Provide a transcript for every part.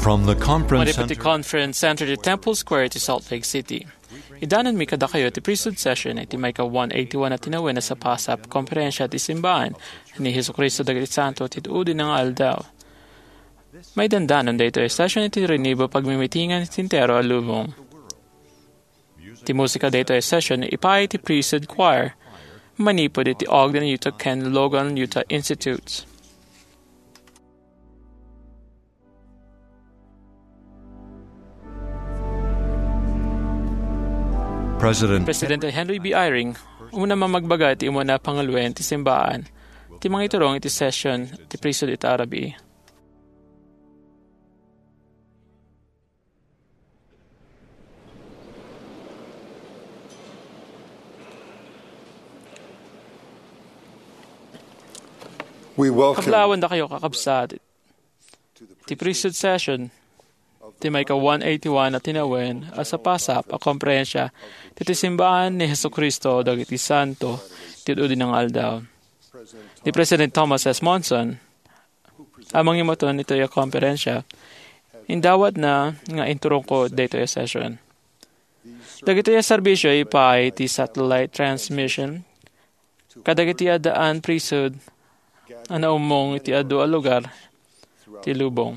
From the conference Maripati Conference Center to Temple Square to Salt Lake City. Idanan mi kada kayo ti priesthood session iti may ka 181 at tinawin na sa pasap komperensya ti simbahan ni Hesus Kristo dagiti Santo ti tuudi ng aldaw. May dandanon dito session iti rinibo pagmimitingan ti tintero alubong. Ti musika dito session ipay ti priesthood choir manipod iti Ogden, Utah Ken Logan, Utah Institutes. President Henry B. Eyring, una mamagbaga iti umuna pangalwen ti simbaan, ti mga iturong iti session ti priesthood iti Arabi. Kablawan na kayo kakabsat ti priesthood session ti may ka 181 na tinawin sa pasap a komprehensya ti simbahan ni Hesus Kristo dagiti Santo ti udi ng aldaw. Ni President Thomas S. Monson amang imaton ito yung komperensya indawat na nga inturong ko dito yung session. Dagiti yung serbisyo ipay ti satellite transmission kadagiti adaan priesthood ana umong iti adu a lugar ti lubong.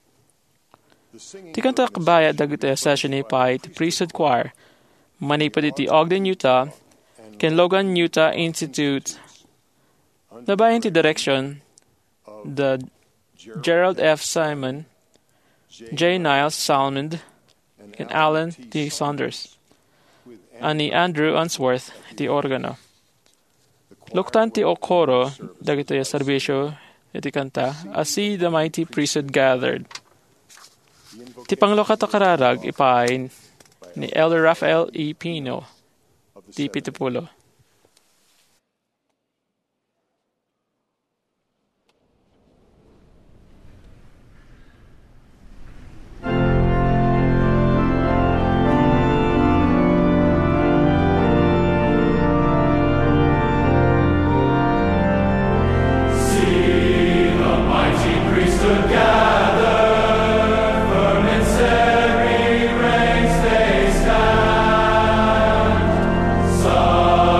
Ti kanta kabaya dagiti session ipay ti priesthood choir manipod iti Ogden, Utah ken Logan, Utah Institute nabayan ti direction the Gerald F. Simon, J. Niles Salmond ken Alan T. Saunders ani Andrew Unsworth ti organo. Luktan ti okoro dagiti serbisyo iti kanta as see the mighty priesthood gathered. Ti panglokat kararag ipain ni Elder Rafael E. Pino, ti Pitipulo. Son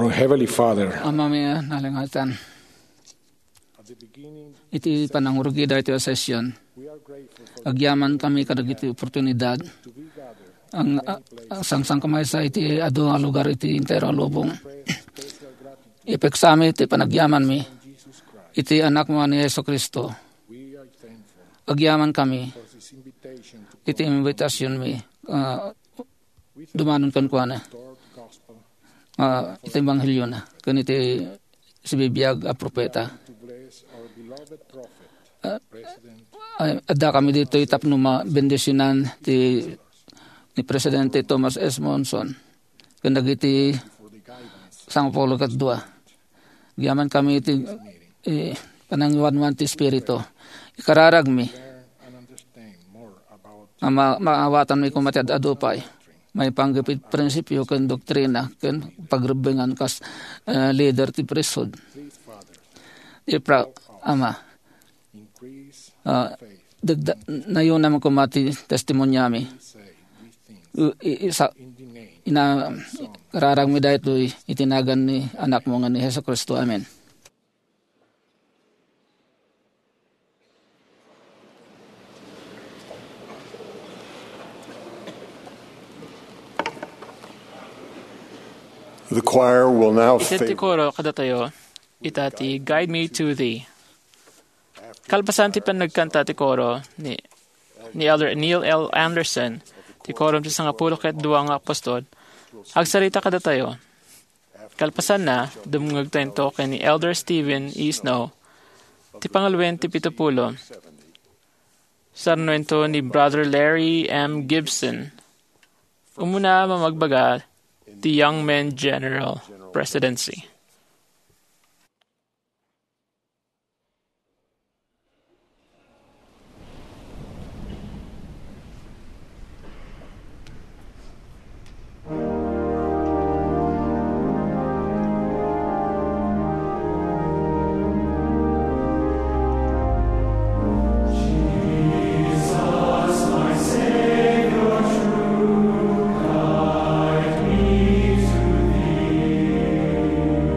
Our Heavenly Father, Ama mi nalingatan. Iti panangurugi dahito a session. Agyaman kami kadagiti oportunidad. Ang sangsang kamay sa iti ado nga lugar iti intero lubong. Ipeksami iti panagyaman mi. Iti anak mo ni Yesu Kristo. Agyaman kami. Iti invitation mi. Dumanon kan kuana. Iti Ebanghelyo na. Kan iti si bibiyag a propeta. Adda kami dito itapno mabendisyonan ni Presidente Thomas S. Monson. Kandag iti Sang Paulo kat 2. Giyaman kami iti panangiwan ti Espiritu. Ikararag mi. Maawatan mi kumatid adupay. May panggapit prinsipyo kan doktrina kan pagrebengan kas leader ti priesthood. Ama. Nayon naman kumati testimonyami. Kararag mi dahito itinagan ni anak mo nga ni Yesu Kristo. Amen. the choir will now Iti koro kadatayo, itati Guide Me to Thee. Kalpasan ti panagkanta ti koro ni Elder Neil L. Anderson, ti koro ti sangapulo ket 2 nga apostol, agsarita kadatayo. Kalpasan na, dumungag tento kay ni Elder Stephen E. Snow, ti pangalwen ti 70. Sarnuento ni Brother Larry M. Gibson. Umuna mamagbaga the Young Men General Presidency. Guide me to thee.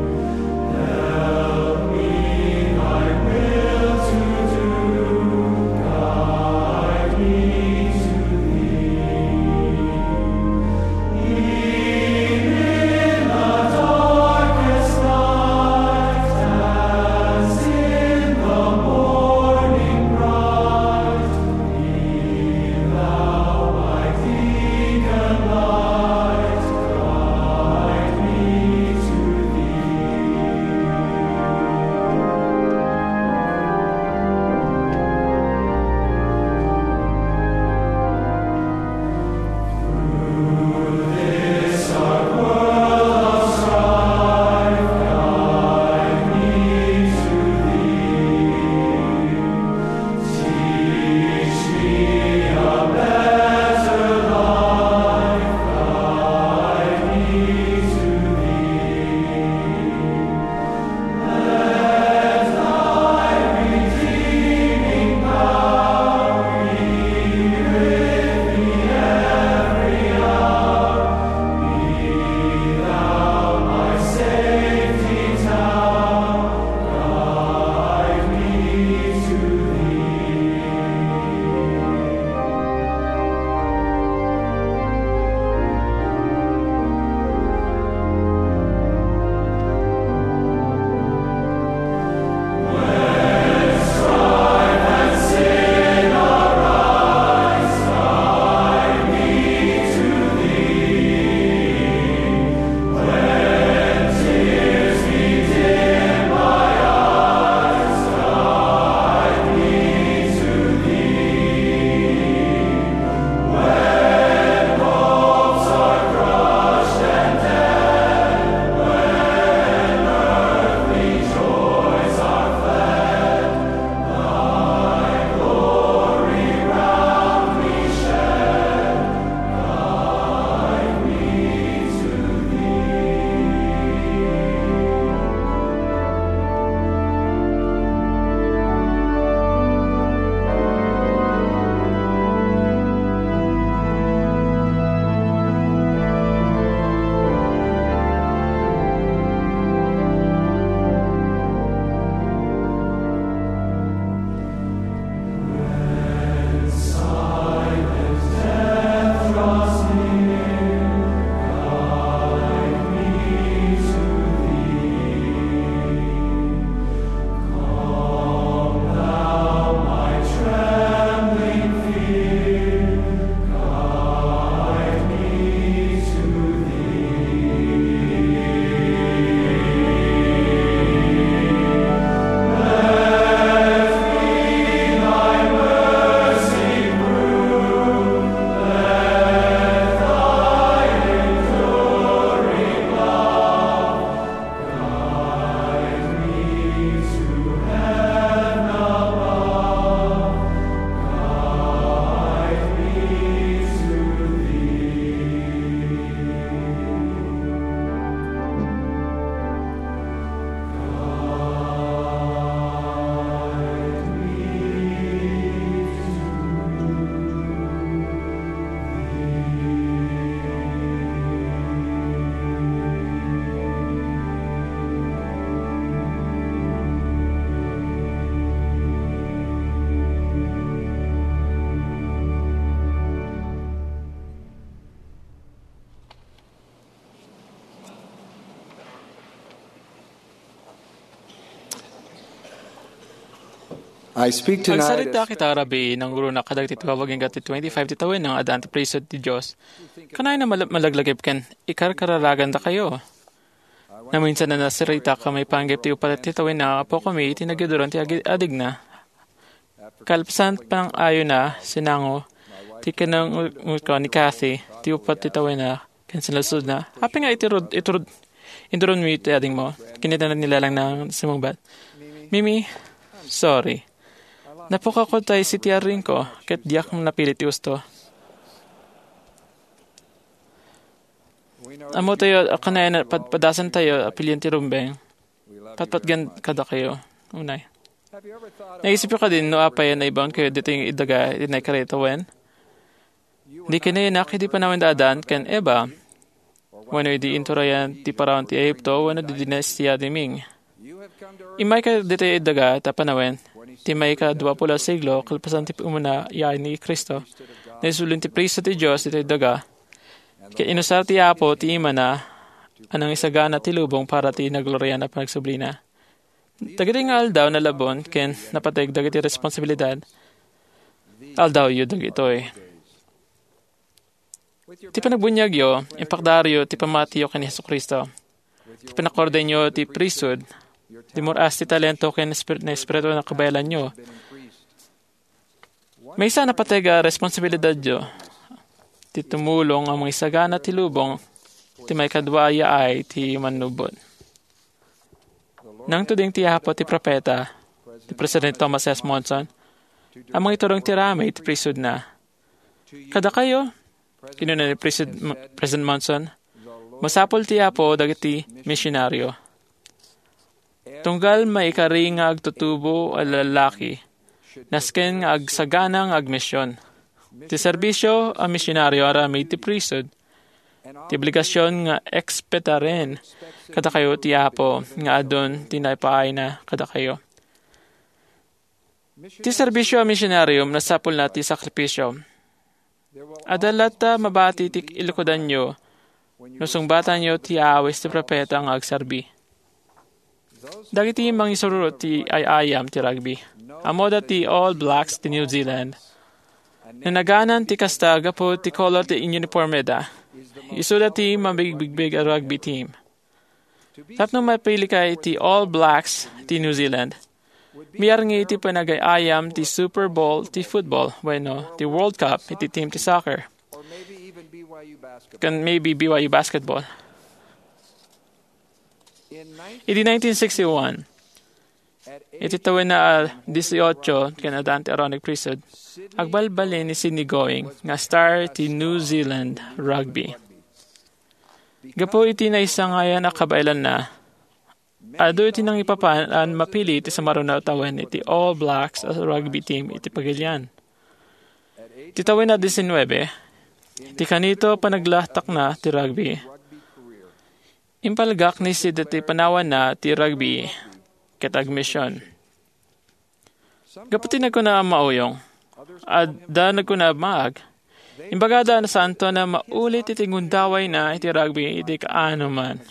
I speak tonight Agsalita kita, Rabi, ng guru na kadag titawagin ka 25 titawin ng adan ti prisod ti Diyos. Kanay na malaglagip ken, ikarkararagan da kayo. Na minsan na nasirita ka may panggip ti upalat titawin na po kami itinagiduran ti adig na. Kalpasan pang ayo na, sinango, ti kanang ko ni Kathy, ti upat titawin na, ken sinasud na, hapi nga induron mo iti ading mo, kinita na nilalang ng simungbat. Mimi, sorry. Napuka ko tayo si tiyarin ko, ket diyak napilit ti gusto. Amo tayo, kanaya padasan tayo, apilyan ti rumbeng. Patpatgan kada kayo. Unay. Naisip ka din, no apay na ibang kayo dito yung idaga, inay karito wen? Di kinayanak, hindi pa naman daadaan, ken eba. Wano di inturayan ti parawan ti Egypto, wano di dinestiya di Ming. Imay ka dito yung idaga, tapanawen, ti may ka 20 siglo, kalpasan ti umuna iay ni Kristo. Naisulun ti priso ti Diyos, dito yung idaga. Kaya inusar ti Apo, ti ima na, anang isagana ti lubong para ti naglorya na pagsublina. Dagiti nga aldaw na labon, ken napateg dagiti responsibilidad. Aldaw yu dagitoy. Ti panagbunyag yo, impakdaryo, ti pamatiyo ken Hesus Kristo. Ti panakorden nyo, ti prisod, ti moras ti talento ken na espiritu na kabayalan nyo. May isa napateg responsibilidad yo. Ti tumulong ang mga isagana ti lubong, ti may kadwaya ay ti manubod. Nang tuding ti Apo ti propeta, ti President Thomas S. Monson, ang mga iturong ti ramay ti prisod na. Kada kayo, kinuna ni President Monson, masapol ti Apo dagiti misyonaryo. Tunggal maikari nga agtutubo a lalaki, nasken nga agsagana nga agmisyon. Ti serbisyo a misyonaryo aramid ti prisod, ti obligasyon nga ekspetaren kada kayo ti Apo nga adon tinaypaay na kada kayo. Ti serbisyo a misyonaryo nasapol na ti sakripisyo. Adalata mabati ti ilukodan nyo, nusungbatan nyo ti awis ti propeta nga agserbi. Dagiti mga isururot ti ayayam ti rugby. Amoda ti All Blacks ti New Zealand. Nanaganan ti kastaga po ti color ti uniforme da. Isuda ti mabigbig a rugby team. Tapno mapili kay ti All Blacks ti New Zealand. Miyar nga iti panagayayam ti Super Bowl ti football, bueno, ti World Cup iti team ti soccer. Kan maybe BYU basketball. Iti 1961, iti tawin na 18 kanadaan ti Aaronic Priesthood, agbalbalin ni Sidney Going nga star ti New Zealand rugby. Gapo iti na isang ngayon na kabailan na, ado iti nang ipapaan mapili iti sa marunaw tawin iti All Blacks as rugby team iti pagilian. Iti tawin na 19, iti kanito panaglahtak na ti rugby. Impalgak ni Sid iti panawan na ti rugby ket agmisyon. Gaputi nagkuna mauyong, at da nagkuna maag, imbagada na santo na maulit iti gundaway na iti rugby iti kaano man.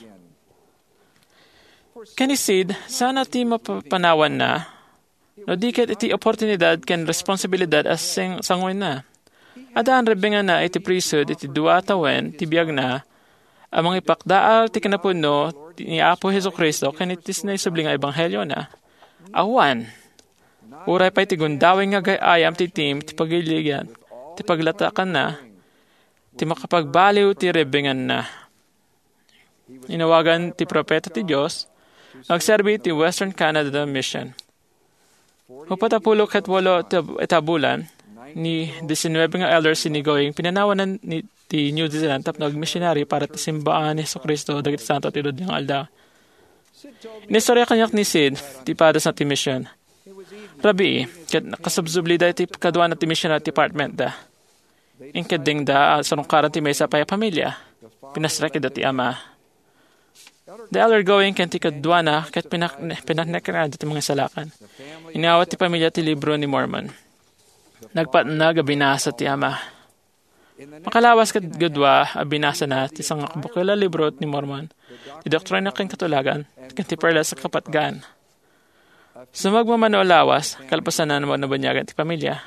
Kanisid, sana ti mapanawan na, no diket iti oportunidad ken responsibilidad as sangoy na. Adaan rebingan na iti priesthood iti dua tawen ti biag na, ang mga ipakdaal ti kanapuno ni Apo Hesus Kristo ken itis na isubli nga ebanghelyo na. Awan, uray pa iti gundaway nga gayayam ti team ti pagiligan, ti paglatakan na, ti makapagbaliw ti rebingan na. Inawagan ti propeta ti Diyos, agserbi ti Western Canada Mission. Upatapulo ket 8 etabulan, ni 19 nga elders sinigoing pinanawanan ni ti New Zealand tapno missionary para ti simbaan ni Hesus Kristo dagiti santo ti ng aldaw. Inistorya kanyak ni Sid ti padas na ti mission. Rabi, ket nakasubsubli da ti kadwa na ti missionary department da. Inkading da sarungkaran ti maysa paya pamilya. Pinasraki da ti ama. The elder going ken ti kadwa na ket pinaknekan ti mga salakan. Inawat ti pamilya ti libro ni Mormon. Nagpatnag binasa ti ama. Makalawas kat gadwa, abinasa na, ti sang kabukila librot ni Mormon, ti doktrina king katulagan, ti perla sa kapatgan. Sumagmamanolawas, kalpasan na naman nabanyagan ti pamilya.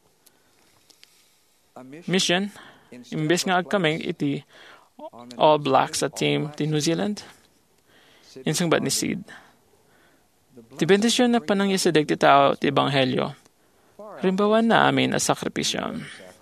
Mission, imbes nga agkaming iti All Blacks at team ti New Zealand, insungbat ni Sid. Ti bendisyon na panangyasadag ti tao ti Ebanghelyo, rimbawan na amin a sakripisyo.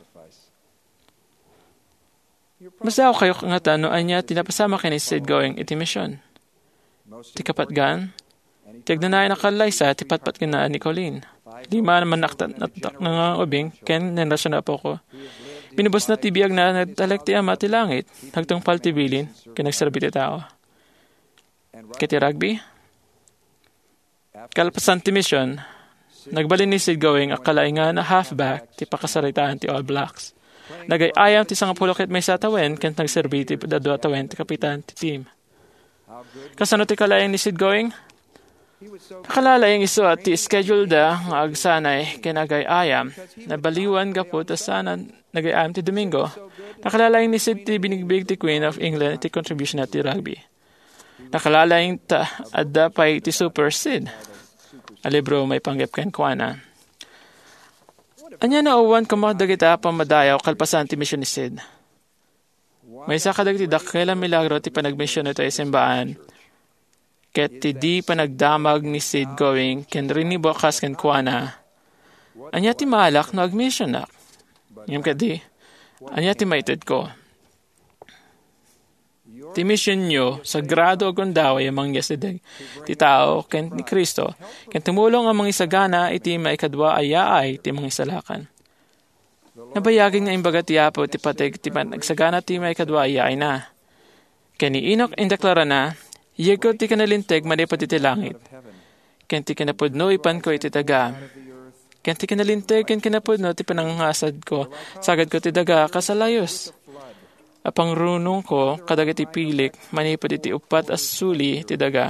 Masdaw kayo nga tanoan niya tinapasama kini Sid going iti mission. Ti kapatgan, ti agnanay nakalaysa ti patpat kina ni Colleen. 5 naman naktak nga ubing, ken nenrasyon na po ko. Binubos na tibiyag na nagtalek ti ama ti langit, nagtungpal ti bilin, ken nagsarbi ti tao. Kiti rugby, kalpasan ti mission, nagbalin ni Sid going akalaay nga na halfback ti pakasaritaan ti All Blacks. Nagay-ayam ti 10 ket may satawen, ken nagserbi ti dadwa tawen ti kapitan ti team. Kasano ti kalayang ni Sid going? Nakalalayang iso at ti schedule da nga agsanay kinagay-ayam na baliwan gapot as sana nagay-ayam ti Domingo. Nakalalayang ni Sid ti binigbig ti Queen of England ti contribution na ti rugby. Nakalalayang ta adda pay ti Super Sid. A libro may panggap ken kuana. Anya na uwan kamadagita pamadayaw kalpasan ti mission ni Sid. May isa kadagiti dakela milagro ti panagmisyon ito ay simbaan. Ket ti di panagdamag ni Sid going ken rinibokas ken kuana. Anya ti malak no agmission nak. Ngem kadi, anya ti maited ko. Ti mission nyo, sagrado o gundaway amang yasideg, ti tao, ken ni Kristo, ken tumulong ang mga isagana, iti maikadwa ayaay, ti mga isalakan. Nabayagin nga imbaga ti Apo, ti pateg, ti nagsagana, ti maikadwa ayaay na. Ken ni Enoch indeklara na, yego ti kanalinteg, manipat iti langit. Ken ti kinapudno, ipan ko iti taga. Ken ti kinalinteg, ken kinapudno, ti pananghasad ko, sagad ko ti daga, kasalayos. Apang runong ko, kadagiti pilik, manipad iti upat as suli, ti daga.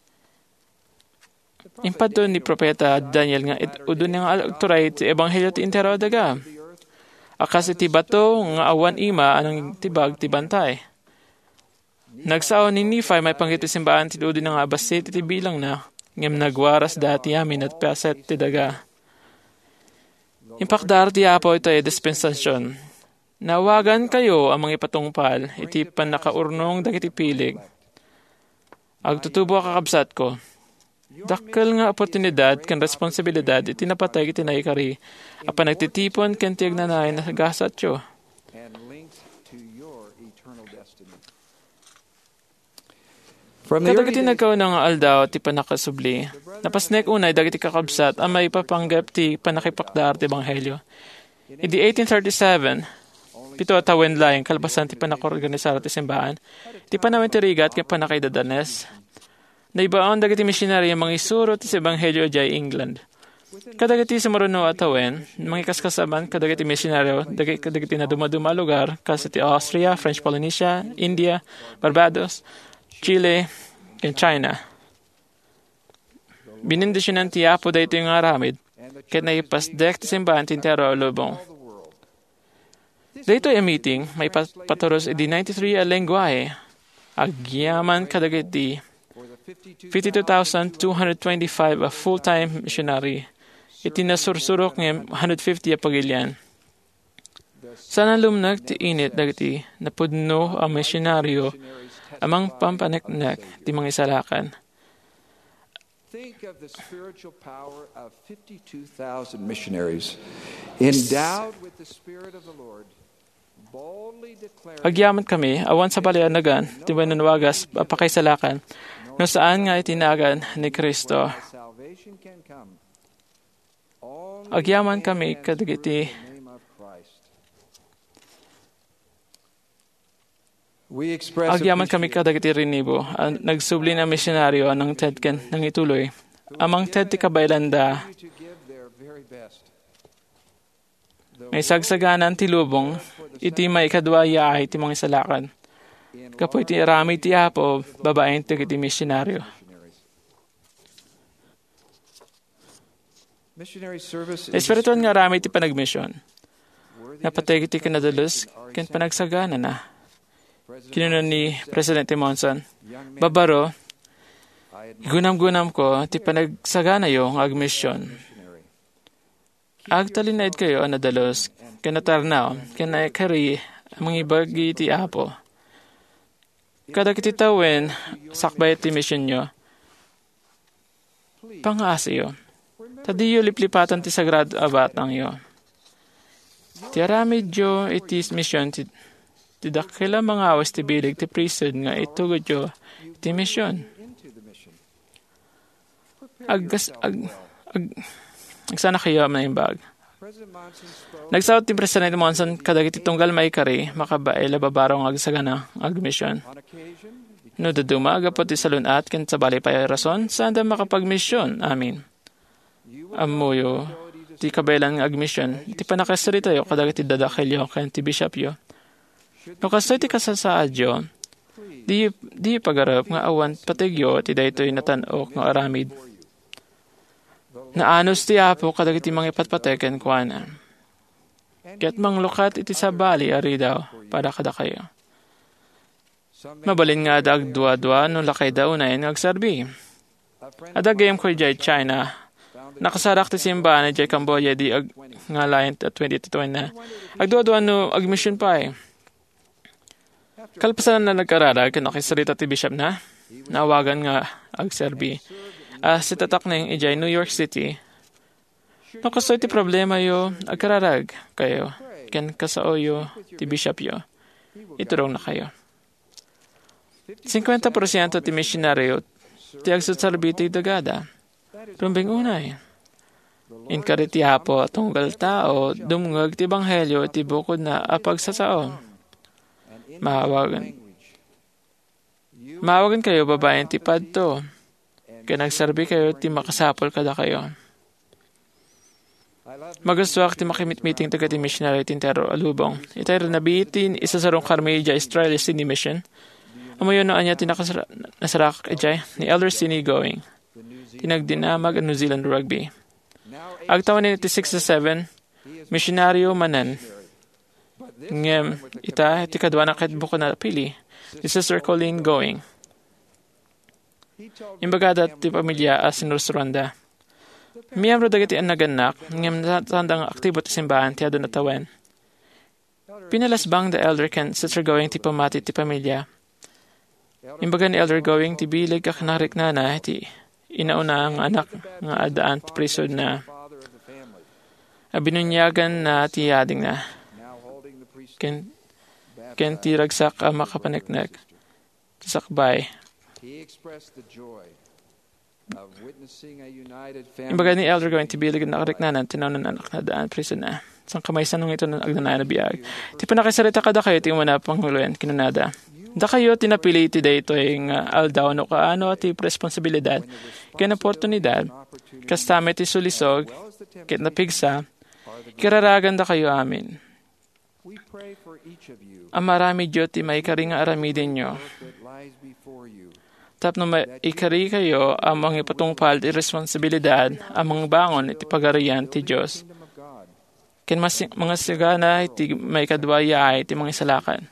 Impad ni Propeta Daniel nga udun nga alagturay ti Ebanghelyo ti intero daga. Akas iti bato nga awan ima anang tibag ti bantay. Nagsao ni Nephi may panggiti simbaan ti udun nga abasit iti bilang na, ngem nagwaras dati amin at paset ti daga. Impakdar ti Apo ito ay dispensasyon. Nawagan kayo ang mga ipatungpal, iti panakaurnong dagiti pilig. Agtutubo kakabsat ko. Dakkel nga oportunidad kan responsibilidad iti napatay iti naikari, apan nagtitipon ken ti agnanay na gasat yo. Kadagiti nagkaw ng aldaw ti panakasubli. Napasnek unay dagiti kakabsat ang may papanggap ti panakipakdar ti Ebanghelyo. Idi 1837, pito atawen laing kalbasan ti panakorganisar ti simbahan, ti panawin ti rigat ken panakaidadanes. Naibaon dagiti missionary ang mga isuro ti Ebanghelyo jay England. Kadagiti sumuruno atawen, mga kaskasaban kadagiti missionaryo, kadagiti na dumaduma lugar, kasi ti Austria, French Polynesia, India, Barbados, Chile, ken China. Binindisyonan ti Apo dayto yung aramid, ket naipasdek ti simbahan ti intero lubong. Dito ay meeting, may paturos edi 93 a lengguahe. Agyaman kadagiti 52,225 a full-time missionary. Iti nasursurok ng 150 a pagilian. Sana lumnag ti init dagiti napudno ang misyonaryo amang pampaneknek ti mga isalakan. Think of the spiritual power of 52,000 missionaries endowed with the Spirit of the Lord. Agyaman kami, awan sa palianagan, ti manunwagas, apakaisalakan, no saan nga itinagan ni Kristo. Agyaman kami kadagiti. Agyaman kami kadagiti rinibo, nagsubli na misyonaryo anang TED ken nang ituloy. Amang TED ti kabaylanda, may sagsaganan ti lubong, iti may kadwaya ay ti mga isalakan. Kapoy ti rami ti Apo, babaeng ti iti misyonaryo. Espiritual nga rami ti panagmisyon. Napatay iti kanadalos, ken panagsagana na. Kinunan ni Presidente Monson, babaro, Gunam-gunam ko, ti panagsagana yung agmisyon. Agtalinaid kayo, anadalos, kanatarnaw, kanakari, mga ibagi ti Apo. Kada kititawin, sakbay ti mission nyo, pangaasiyo. Tadiyo liplipatan ti sagrado abatang yo. Ti aramid yo itis mission ti dakila mga awas ti bilig ti priesthood nga itugod yo ti mission. Agsana kayo na imbag. Nagsawat ti President Monson kadagiti tunggal maikari makabae lababarong agsagana agmission. No daduma agapot ti salunat ken sa bali pa rason saan makapagmission. Amin. Amuyo ti kabelan nga agmission ti panakasarita yo kadagiti dadakilyo ken ti bishop yo. No kastoy ti kasasaad yo di pagarap nga awan patigyo ti daytoy natan-ok nga aramid. Naanos ti Apo kadagiti mga ipatpateken kuana. Ket manglukat iti sabali ari daw para kada kayo. Mabalin nga adag dua-dua no lakay daw na agsarbi. Adagayam ko jay China. Nakasarak ti simbahan jay Cambodia di nga layan at 2020 na. Agdua-dua no agmission pa eh. Kalpasan na nagkarara kinakisarita ti bishop na. Naawagan nga agserbi. Si tatak na yung ijay New York City. Nakasoy ti problema yo agkararag kayo. Ken kasao yo ti bishop yo. Iturong na kayo. 50% ti missionaryo ti agsutsarbi ti dagada. Rumbing unay. Inkari ti Apo tunggal tao dumungag ti banghelyo ti bukod na apagsasao. Mawagan kayo babayan ti padto. Kaya nagsarbi kayo ti makasapol kada kayo. Magustuak ti makimit-meeting taga ti missionary tintero alubong. Itay nabitin isa sarong karmedya Australia Sydney Mission. Amayon na anya ti nasarak ejay ni Elder Sini Going. Tinagdinamag ang New Zealand Rugby. Agtawan ni ti 6-7 misyonaryo manan. Ngem ita ti kadwa na ket buko na pili. Ni Sister Colleen Going. Imbagada ti pamilya as sinursuranda. Miyembro dagiti an naganak ngem natandang aktibo ti simbahan ti adon natawen. Pinalasbang the Elder ken Sister Going ti pamati ti pamilya. Imbaga ni Elder Going ti bilig kakanarik na ti inauna ang anak nga adaan ti prisod na binunyagan na ti yading na ken ti ragsak makapaneknek ti sakbay. Imbaga ni Elder Going ti bilig nakarik na tinaw na anak na daan prisod na sang kamay sanong ito na agnanay na biyag. Ti panakisarita kada kayo ti umana panghuluyan kinunada. Da kayo tinapili ti dayto yung aldaw no kaano at responsibilidad ken oportunidad kastame ti sulisog ket napigsa kiraragan da kayo amin. Amarami Diyo ti maikari nga aramidin nyo. Tapno maikari kayo amang ipatungpal ti responsibilidad amang bangon iti pagarian ti Diyos. Ken mga sigana iti may kadwaya iti mga isalakan.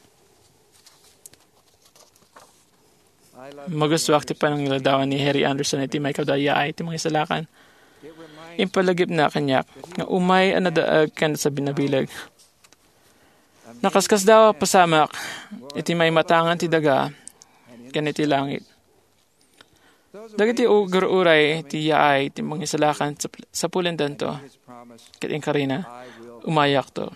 Magustuak ti panangiladawan ni Harry Anderson iti may kadwaya iti mga isalakan. Impalagip na kanyak nga umay anadaag kan sa binabilag. Nakaskas daw pasamak iti may matangan ti daga ken iti langit. Dagiti ugur-uray ti yaay ti mga isalakan sa pulendan to ket inkarina umayak to.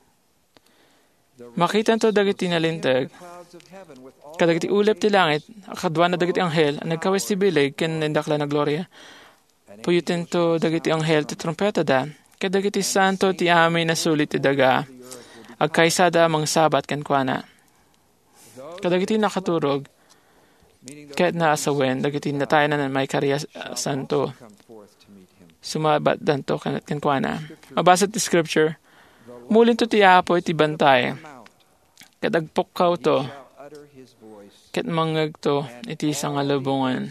Makitan to dagiti nalintag kadagiti ulep ti langit akadwa na dagiti anghel ang nagkawes ti bilig ken nindakla na gloria. Puyuten to dagiti anghel ti trompeta da kadagiti santo ti amay na sulit ti daga agkaysada mang sabat ken kuana. Kadagiti nakaturog ket naasawen dagiti natayan na may karya santo. Sumabat danto ken kuana. Mabasa ti scripture. Mulin to ti Apo iti bantay. Kadagpokkaw to. Ket mangag to iti sangalubongan.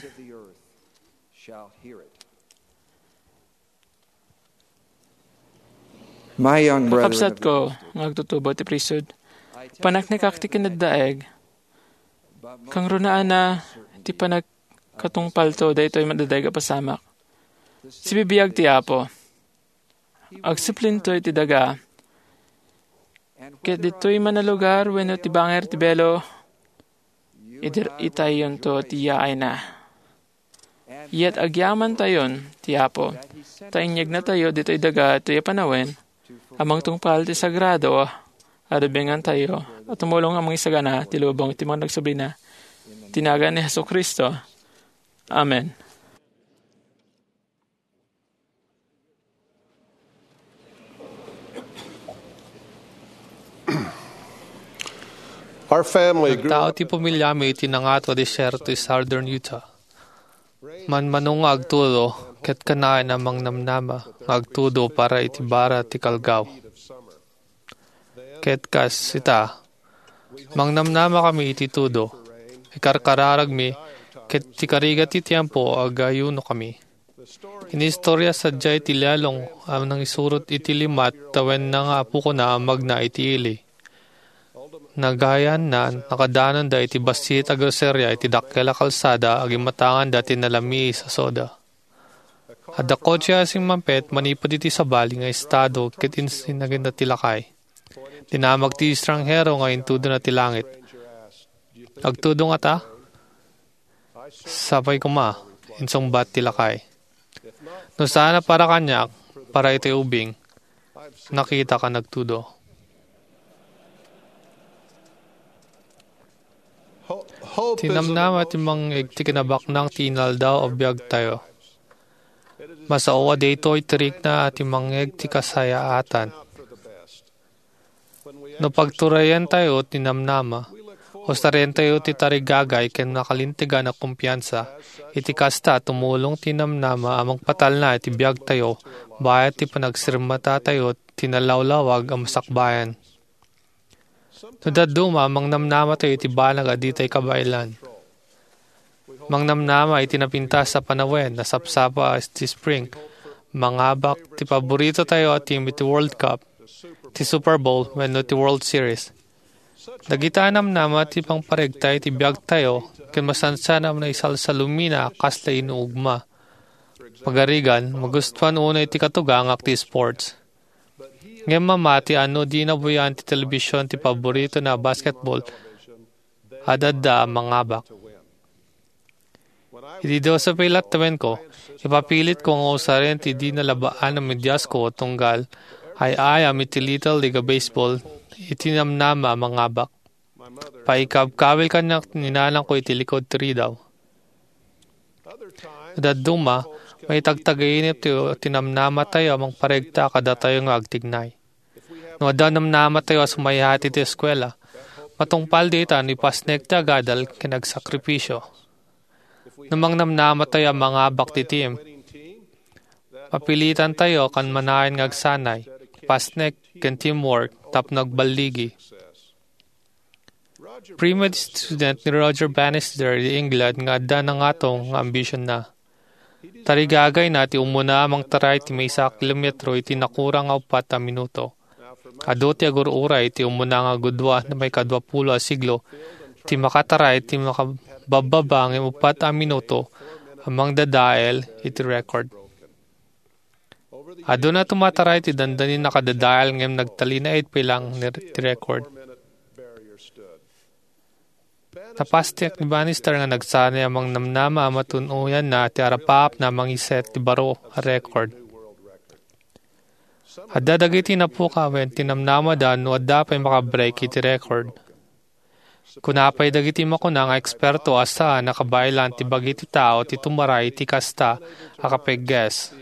My young brethren, Kapsat ko ngagtutubo ti prisod. Panaknikak ti kinadaeg. Kang runaan na ti katungpal to, daytoy madadayga pasamak. Si bibiyag ti Apo. Agsiplinto iti daga. Ket dito'y manalugar wenno ti banger ti belo. Itayon to ti yaay na. Iyat agyaman tayon ti Apo. Tainyag na tayo dito'y daga to'y panawen. Amang tungpal ti sagrado. Arabengan tayo. At tumulong amang isagana ti lubong ti mga nagsabi na. Tinagan ni Jesucristo. Amen. Our family grew Tao up ti pamilya mi itinangat o desierto ti Southern Utah. Manmanong nga agtudo, ket kanain amang namnama, nga agtudo para itibara ti kalgaw. Ket kas ita, mang namnama kami ititudo, ikarkararag mi, ket ti kariga ti tiempo agayuno kami. Inistorya sadya iti lalong am nang isurot iti limat tawen na nga apo ko na magna iti ili. Nagayan na nakadanan da iti basit a groserya iti dakkela kalsada agi matangan da tinalami sa soda. At da kotse asing mampet manipod iti sabali nga estado ket insinagin na tilakay. Dinamag ti estranghero nga intudo na ti langit. Agtudo nga ta? Sapay kuma, insungbat tilakay. No sana para kanyak, para iti ubing, nakita ka nagtudo. Tinamnama ti mga tikinabak ng tinal daw o biyag tayo. Masawa dito itirik na ti mga ti kasayaatan. No pagturayan tayo tinamnama, o saren tayo ti tarigagay ken nakalintiga na kumpiyansa, iti kasta tumulong tinamnama amang patal na iti biyag tayo, bayat ti panagsirmata tayo tinalawlawag ang masakbayan. Nadaduma, mangnamnama tayo iti balag aditay kabailan. Mangnamnama iti napintas sa panawen, nasapsapa iti spring. Mangabak ti paborito tayo at team iti World Cup, ti Super Bowl, wenno ti World Series. Dagita namnama ti pangparegta iti biyag tayo, ken masansanam na isalsalumina kasla inuugma. Pagarigan, magustuhan una iti katugang ti sports. Ngayon mamati ano di nabuyan ti telebisyon ti paborito na basketball adada mangabak. Iti do sa pilat tawen ko, ipapilit ko ang usarin ti di nalabaan ng medyas ko tunggal ay ayam iti Little League Baseball itinamnama mangabak. Paikabkawil kanyak ninalang ko iti likod tri daw. Daduma, may tagtagainip ti tinamnama tayo amang paregta kada tayo nga agtignay. No adanamnama tayo sumayati ti eskwela, matungpal dita ni pasnek ti agadal kinagsakripisyo. Namang namnama tayo mga bakti team, papilitan tayo kan manahin nga agsanay, pasnek ken teamwork tap nagbaligi. Pre-med student ni Roger Bannister di England nga adda na nga tong ambisyon na. Tarigagay na ti umuna amang taray ti may 1 kilometro iti nakurang 4 minuto. Ado ti agur-uray ti umuna nga gudwa na may 20 siglo ti makataray ti makabababang 4 minuto amang dadael iti record. Ado na tumataray ti dandanin nakadadael ngem nagtali na 8 pilang ti record. Tapastik ni Bannister nga nagsanay amang namnama matunuyan na ti arapap na mangiset ti baro a record. Adda dagiti na po kawen tinamnama da no adda pa'y makabreak iti record. Kunapay dagiti makuna nga eksperto asa nakabailan ti bagiti tao ti tumaray ti kasta akapegges.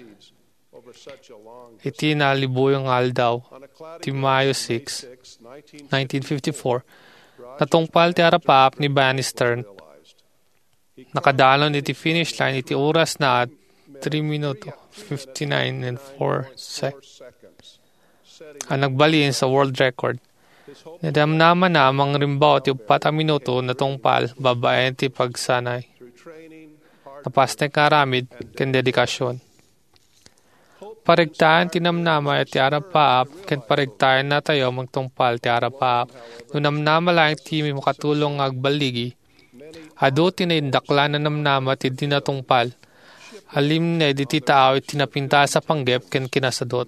Iti nalibuyong aldaw ti Mayo 6, 1954 natungpal ti arapap ni Bannister. Nakadalon iti finish line iti oras na at 3 minuto 59 and 4 seconds. Ang nagbalin sa world record. Nadamnaman na amang rimbaw ti 4 minuto natungpal babaen ti pagsanay. Napasnek karamid ken dedikasyon. Paregtaan tinamnama iti arapap ken paregtaan na tayo magtungpal ti arapap. No namnama lang ti makatulong agbaligi. Adu tinindakla na namnama ti dinatungpal. Alim na di titaaw tinapinta sa panggep ken kinasadot.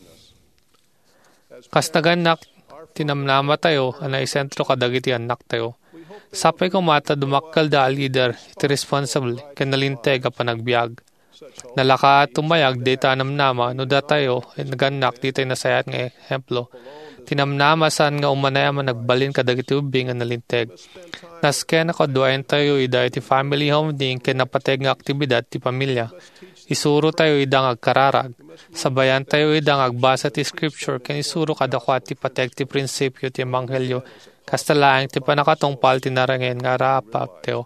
Kas naganak tinamnama tayo, anay sentro kadagiti anak tayo. Sapay ko mata dumakkel da leader, iti responsible, ken nalinteg a panagbiag. Nalaka tumayag, di tanamnama, no da tayo, naganak, di tayo nasayat nga ehemplo. Tinamnama saan nga umanaya nagbalin kadagiti ubing nga nalinteg. Nasken ako duayan tayo ida iti family home ding ken napateg nga aktibidad ti pamilya. Isuro tayo idang agkararag. Sabayan tayo idang agbasa ti scripture ken isuro kadakwa ti pateg ti prinsipyo ti manghelyo. Kastalaang ti panakatungpal ti narangen nga raapap teo.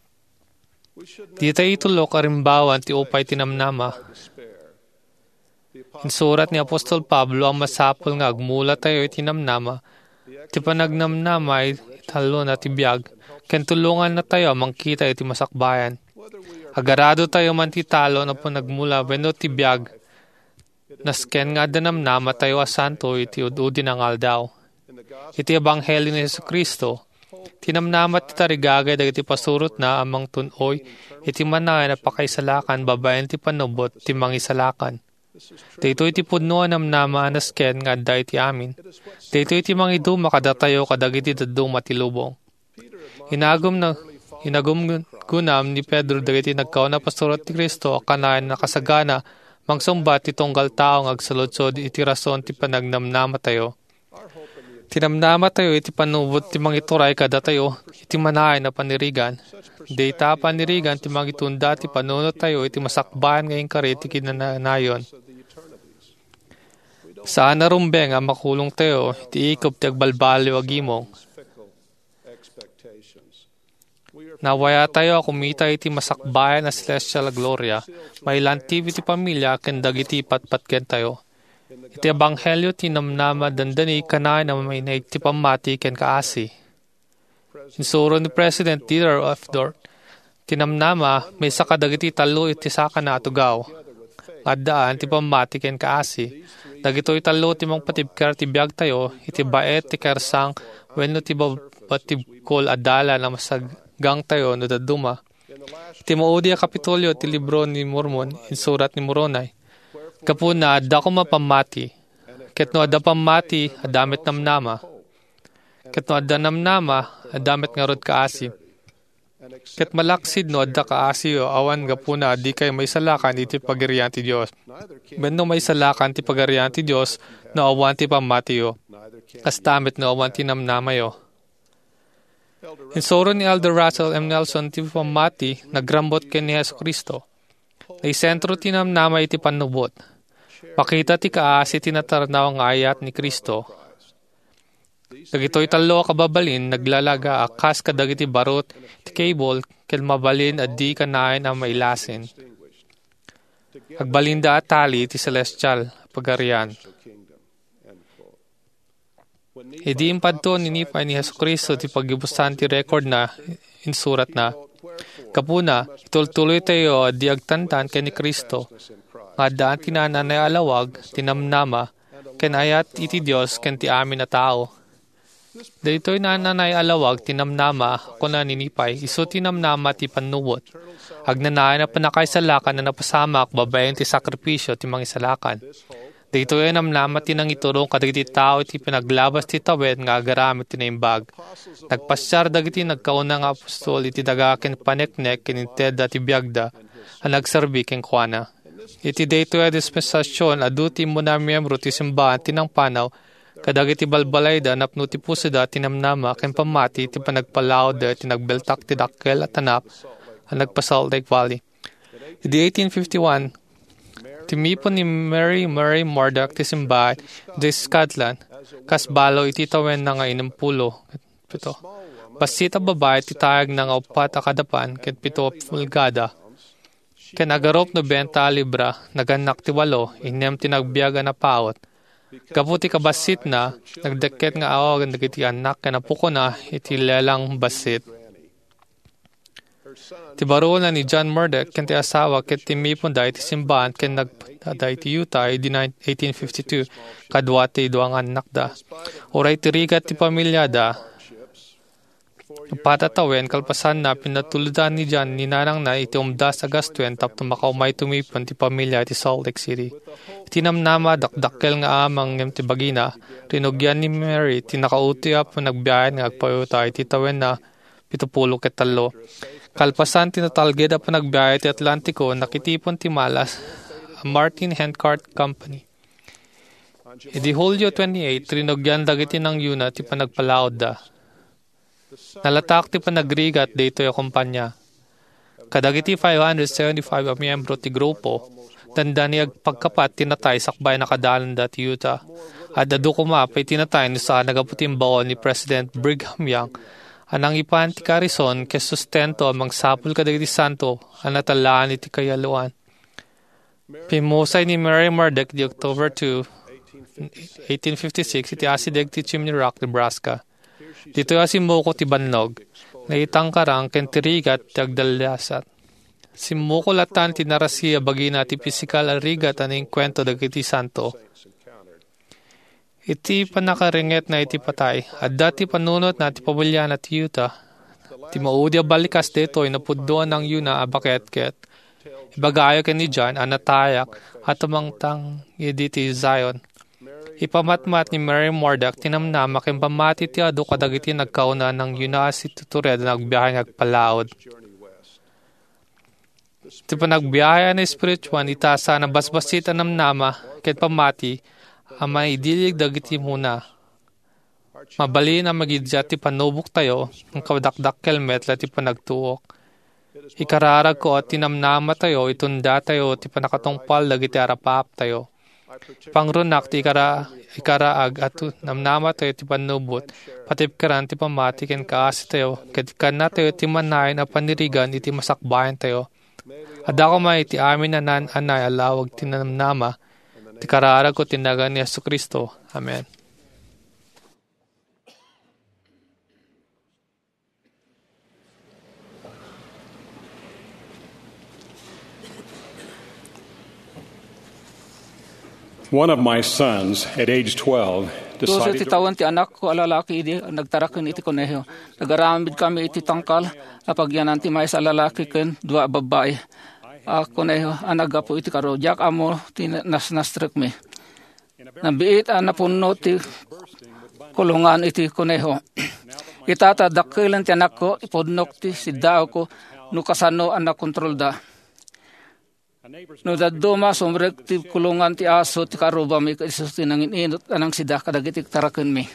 Di tayo itulok arimbawan ti upay tinamnama. Insurat ni Apostol Pablo ang masapol nga agmula tayo itinamnama. Ti panagnamnama ay talo na ti biyag. Ken tulungan na tayo mangkita iti masakbayan. Agarado tayo man ti talo na po nagmula wenno ti biyag. Nasken nga danamnama tayo asanto iti ududi ng aldaw. Iti ebanghelyo ni Jesucristo. Tinamnama ti tarigagay dagiti pasurot na amang tunoy. Iti manay na pakaisalakan babayan ti panubot ti mangisalakan. Dito iti pudno namnama nasken nga da iti amin. Dito iti mangidu makadatayo kadagiti dadung matilubong. Inagum gunam ni Pedro dagiti nagkauna pasurot ti Kristo kanayan nakasagana mangsumbat ti tunggal taong agsaludsod iti rason ti panagnamnama tayo. Tinamnama tayo iti panubot ti mangituray kada tayo iti manay na panirigan. Data panirigan ti mangitunda ti panunot tayo iti masakbayan ngayong kariti kinanayon. Saan narumbeng ang makulong tayo iti ikop ti agbalbaliw agimong. Nawaya tayo kumita iti masakbayan na celestial gloria. May lantiv iti pamilya ken dagiti patpatken tayo. Iti ebanghelyo tinamnama dandani kanay na may naiti pamati ken kaasi. Insuro ni President Theodore F. Dort, tinamnama may sakadagiti talo iti saka na atugaw. Addaan ti pamati ken kaasi. Dagitoy talo ti mong patibker ti biag tayo iti baet ti kersang wenno ti batibkol adala na masaggang tayo no daduma. Iti maudi a kapitolyo ti libro ni Mormon insurat ni Moroni. Kapuna adda ko mapamati. Ket no adda pamati adamit namnama. Ket no adda namnama adamit nga rod kaasi. Ket malaksid no adda kaasi o awan gapuna di kay may salakan iti pagarian ti Dios. Benno may salakan ti pagarian ti Dios no awan ti pamati yo. Kastamit no awan ti namnama yo. Insuro ni Elder Russell M. Nelson ti pamati nagrambot ken ni Jesucristo. Ay sentro tinamnama iti panubot. Pakita ti kaasi tinatarnaw nga ayat ni Kristo. Dagitoy talo kababalin naglalaga akas kadagiti barot ti cable kel mabalin addi kanayen ang mailasin. Agbalinda at tali ti celestial pagarian. Idi impadto ninipay ni Jesucristo ti pagibusan ti record na insurat na. Kapuna, itultuloy tayo di agtantan ken ni Kristo. Nga daan tinananay alawag, tinamnama, ken ayat iti Dios ken ti amin na tao. Dito'y nananay alawag, tinamnama, ako na ninipay, iso tinamnama ti panuwot. Agnanay na panakaisalakan na napasamak, babayan ti sakripisyo ti mangisalakan. Dito'y namnama ti nang iturong kadagiti tao iti pinaglabas ti tawid nga agaramit ti naimbag. Nagpasyar dagiti nagkauna nga apostol iti dagaken paneknek kininted ti biagda, ang nagsarbi ken kuana. Iti dito'y dispensasyon aduti mo na miyembro ti simbahan tinang panaw, kadagiti balbalayda napno ti pusida tinamnama ken pamati ti panagpalao da ti nagbeltak ti dakkel at tanap ang nagpa-Salt Lake Valley. Iti 1851, timipon ni Mary Murdoch ti simbahan di Scotland, kas balo iti tawen na nga inampulo. Basita babae ti tayag na nga upat akadapan ken 7 pulgada. Ken agarop 90 libra, naganak ti 8, inem ti nagbiaga na paot. Kaputi kabasit na, nagdeket nga awag nagiti anak ken apuko na iti lelang basit. Ti baro na ni John Murdoch ken ti asawa ket timipon da iti simbahan ken nagtada iti Utah di 1852 kadwa ti duang anak da. Oray ti rigat ti pamilya da. Patatawin, kalpasan na pinatuludan ni John ni nanang na iti umdas agastuen tapno makaumay tumipon ti pamilya ti Salt Lake City. Tinamnama dakdakkel nga amang ngem ti bagina, rinugyan ni Mary ti nakauti apo nagbiyayan nga agpayuta iti tawen na 70 ket 3. Kalpasan tinatalged apo nagbiyayan ti Atlantico nakitipon ti malas a Martin Handcart Company. Idi Hulyo 28, rinugyan dagiti ng yuna ti panagpalaod da. Nalatak ti panagrigat dito yung kumpanya. Kadagiti 575 a miyembro ti grupo, tanda ni agpagkapat tinatay sakbay nakadalan da ti Utah. At dadu kumapay tinatay ni sa nagaputing baon ni President Brigham Young, anang ipan ti karison kes sustento amang sapul kadagiti santo, anatalaan iti kayaluan. Pimusay ni Mary Murdock di October 2, 1856, iti asideg ti Chimney Rock, Nebraska. Dito asimuko ti bannog, na itangkarang kentirigat ti agdalasat. Simuko latan ti narasiya bagina ti pisikal arigat aning kwento dagiti santo. Iti panakaringet na iti patay, at dati panunot na ti pamilya na ti Utah. Ti maudya balikas dito inapuddoan ng yuna abaket-ket. Ibagayo ken ni John anatayak at amangtang yediti Zion. Ipamatmat ni Mary Murdock tinamnama ken pamati ti adu kadagiti nagkauna ng yunasi tutured na nagbiyahe agpalaod. Ti panagbiyahe na spiritual itasa na basbasit namnama ken pamati ama idilig dagiti muna. Mabali na magidya ti panubok tayo ng kawdakdak kelmet la ti panagtuok. Ikararag ko at tinamnama tayo itunda tayo ti panakatungpal dagiti arapap tayo. Pangrunak ti ikaraag at namnama tayo ti panubot, patipkaran ti pamati ken kaasi tayo, ket kana tayo ti manayin a panirigan iti masakbayan tayo. Adako may ti amin nanan anay alawag ti namnama, ti kararag ko tinagan ni Jesucristo. Amen. One of my sons, at age 12, Doso decided iti to... tawan ti anak ko alalaki idi nagtaraken iti koneho. Nagaramid kami iti tangkal apagyanan ti may sa lalaki ken dua babae. Koneho anagapo iti karo jak amo ti nasnastrek me. Nabiit napunno ti kulungan iti koneho. Itata dakkelan ti anak ko ipodnok ti sidao ko no kasano anak kontrol da. No daduma sumrek ti kulungan ti aso ti karuba mi isus ti nangininot anang sida kadagiti taraken mi.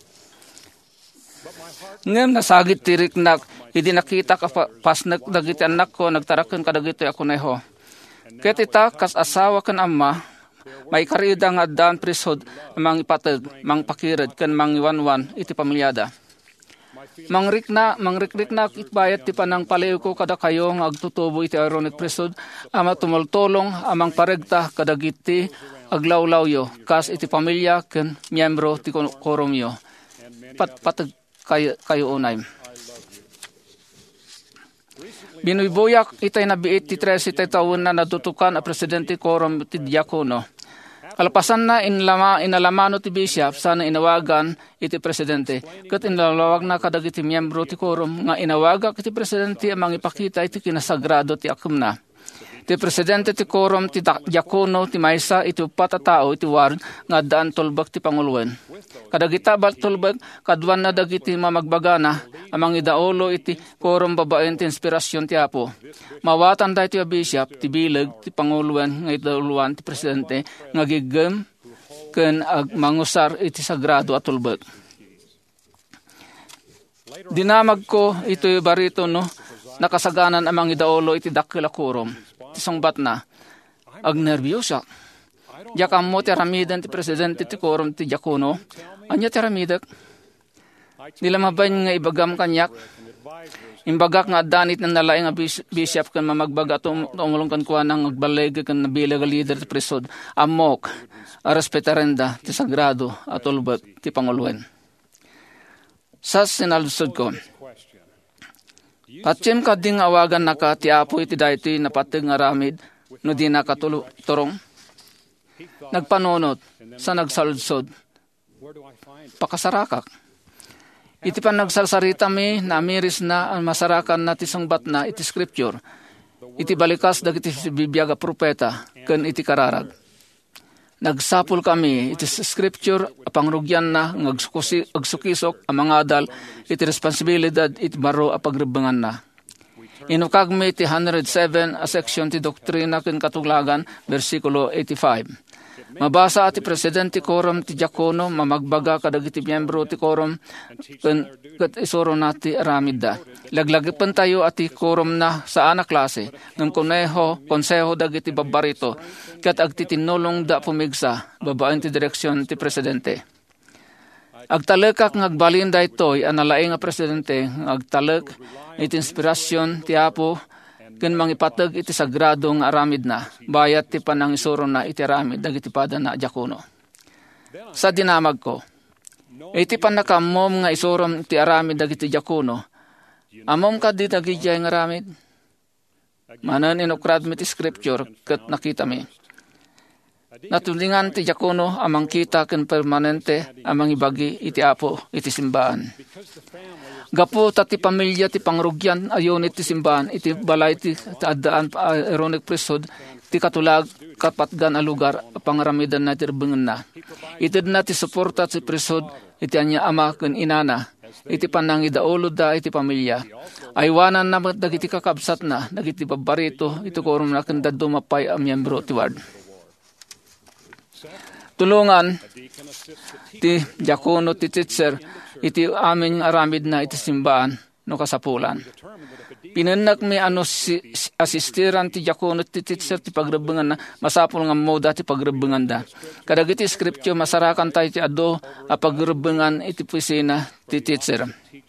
Ngem nasagit ti riknak idi nakita ka pasnek dagiti anak ko nagtaraken kadagiti akuneho. Ket ita kas asawa ken amma may karida nga addan prisod amang ipateg mang pakired ken mangiwanwan iti pamilyada. Mangrikrik itbayat ti panang paliw ko kada kayo nga agtutubo iti aron presod ama tumultulong amang paregta kadagiti aglawlawyo kas iti pamilya ken miyembro ti koromyo pateg kayo unay. Binuibuyak itay nabiit ti 13 taon na natutukan a presidente korom ti diakono. Kalpasan na inalamano ti bishop sana inawagan iti presidente. Ket inalawag na kadagiti miyembro ti korum nga inawaga iti presidente amang ipakita iti kinasagrado ti akumna. Ti presidente ti korum ti diakono ti maysa iti upat a tao iti warn nga daan tulbak ti panguluwen. Kadagita bal tulbak kadwan na dagiti mamagbagana amang idaolo iti korum babaen ti inspirasyon ti Apo. Mawatan da iti bishop ti bileg ti panguluwen nga idauluan ti presidente nga gigem ken mangusar iti sagrado at tulbak. Dinamag ko ito barito no nakasaganan amang idaolo iti dakkel a korum. Tisangbat na, agnervyosa. Yakam mo tiramidan ti presidente ti korum ti diakono, anya tiramidak. Nilamaban nga ibagam kanyak, imbagak nga danit na nalaing nga bishop kan mamagbaga tumulong kan kuha ng agbaleg kan nabilag leader ti presod, amok, respetarenda ti sagrado at ulbag ti panguluan. Sas sinalusod ko, Patsim kading awagan naka ti Apo iti dayti napateg nga ramid no di nakatulong. Nagpanunot sa nagsaludsod. Pakasarakak. Iti pan nagsarsarita mi na amiris na ang masarakan na ti sungbat na iti scripture. Iti balikas dagiti bibiyaga propeta ken iti kararag. Nagsapul kami iti scripture apangrugyan na agsukisok ang mga adal iti responsibilidad iti baro a pagrebengan na. Inukag mi iti 107 a section ti doktrina ken katuglagan versikulo 85. Mabasa ti presidente quorum ti diakono mamagbaga kadagiti miyembro ti quorum ket isuro na ti aramid da. Laglagipen tayo ati quorum na saan a klase ngem konseho dagiti babarito ket agtitinulong da pumigsa babaen ti direksyon ti presidente. Agtalekak ngagbalin daytoy an nalaing nga presidente agtalek iti inspirasyon ti Apo ken mangipateg iti sagrado nga aramid na bayat ti panangisuro na iti aramid dagiti pada na diakono. Sa dinamag ko, iti panakamom nga isurom ti aramid dagiti diakono, amom ka di dagiti nga aramid? Manan inukrad mi ti scripture ket nakita mi. Natulingan ti diakono amang kita ken permanente amang ibagi iti Apo iti simbahan. Gapo ti pamilya ti pangrugyan ayon iti simbahan iti balay ti addaan Aaronic priesthood ti katulag kapatgan a lugar pangaramidan na ti rebengen na. Ited na ti suporta ti priesthood iti anya ama ken inana iti panangidaolo da iti pamilya. Aywanan na dagiti kakabsat na dagiti babarito iti quorum na ken daddo mapay a miyembro ti ward. Tulungan ti diakono ti teacher iti aming aramid na iti simbahan no kasapulan. Pinanak mi asistiran ti diakono ti teacher ti pagrebengan na masapul nga moda ti pagrebengan da. Kadagiti scripture masarakan tayo ti ado a pagrebengan iti pisina ti teacher.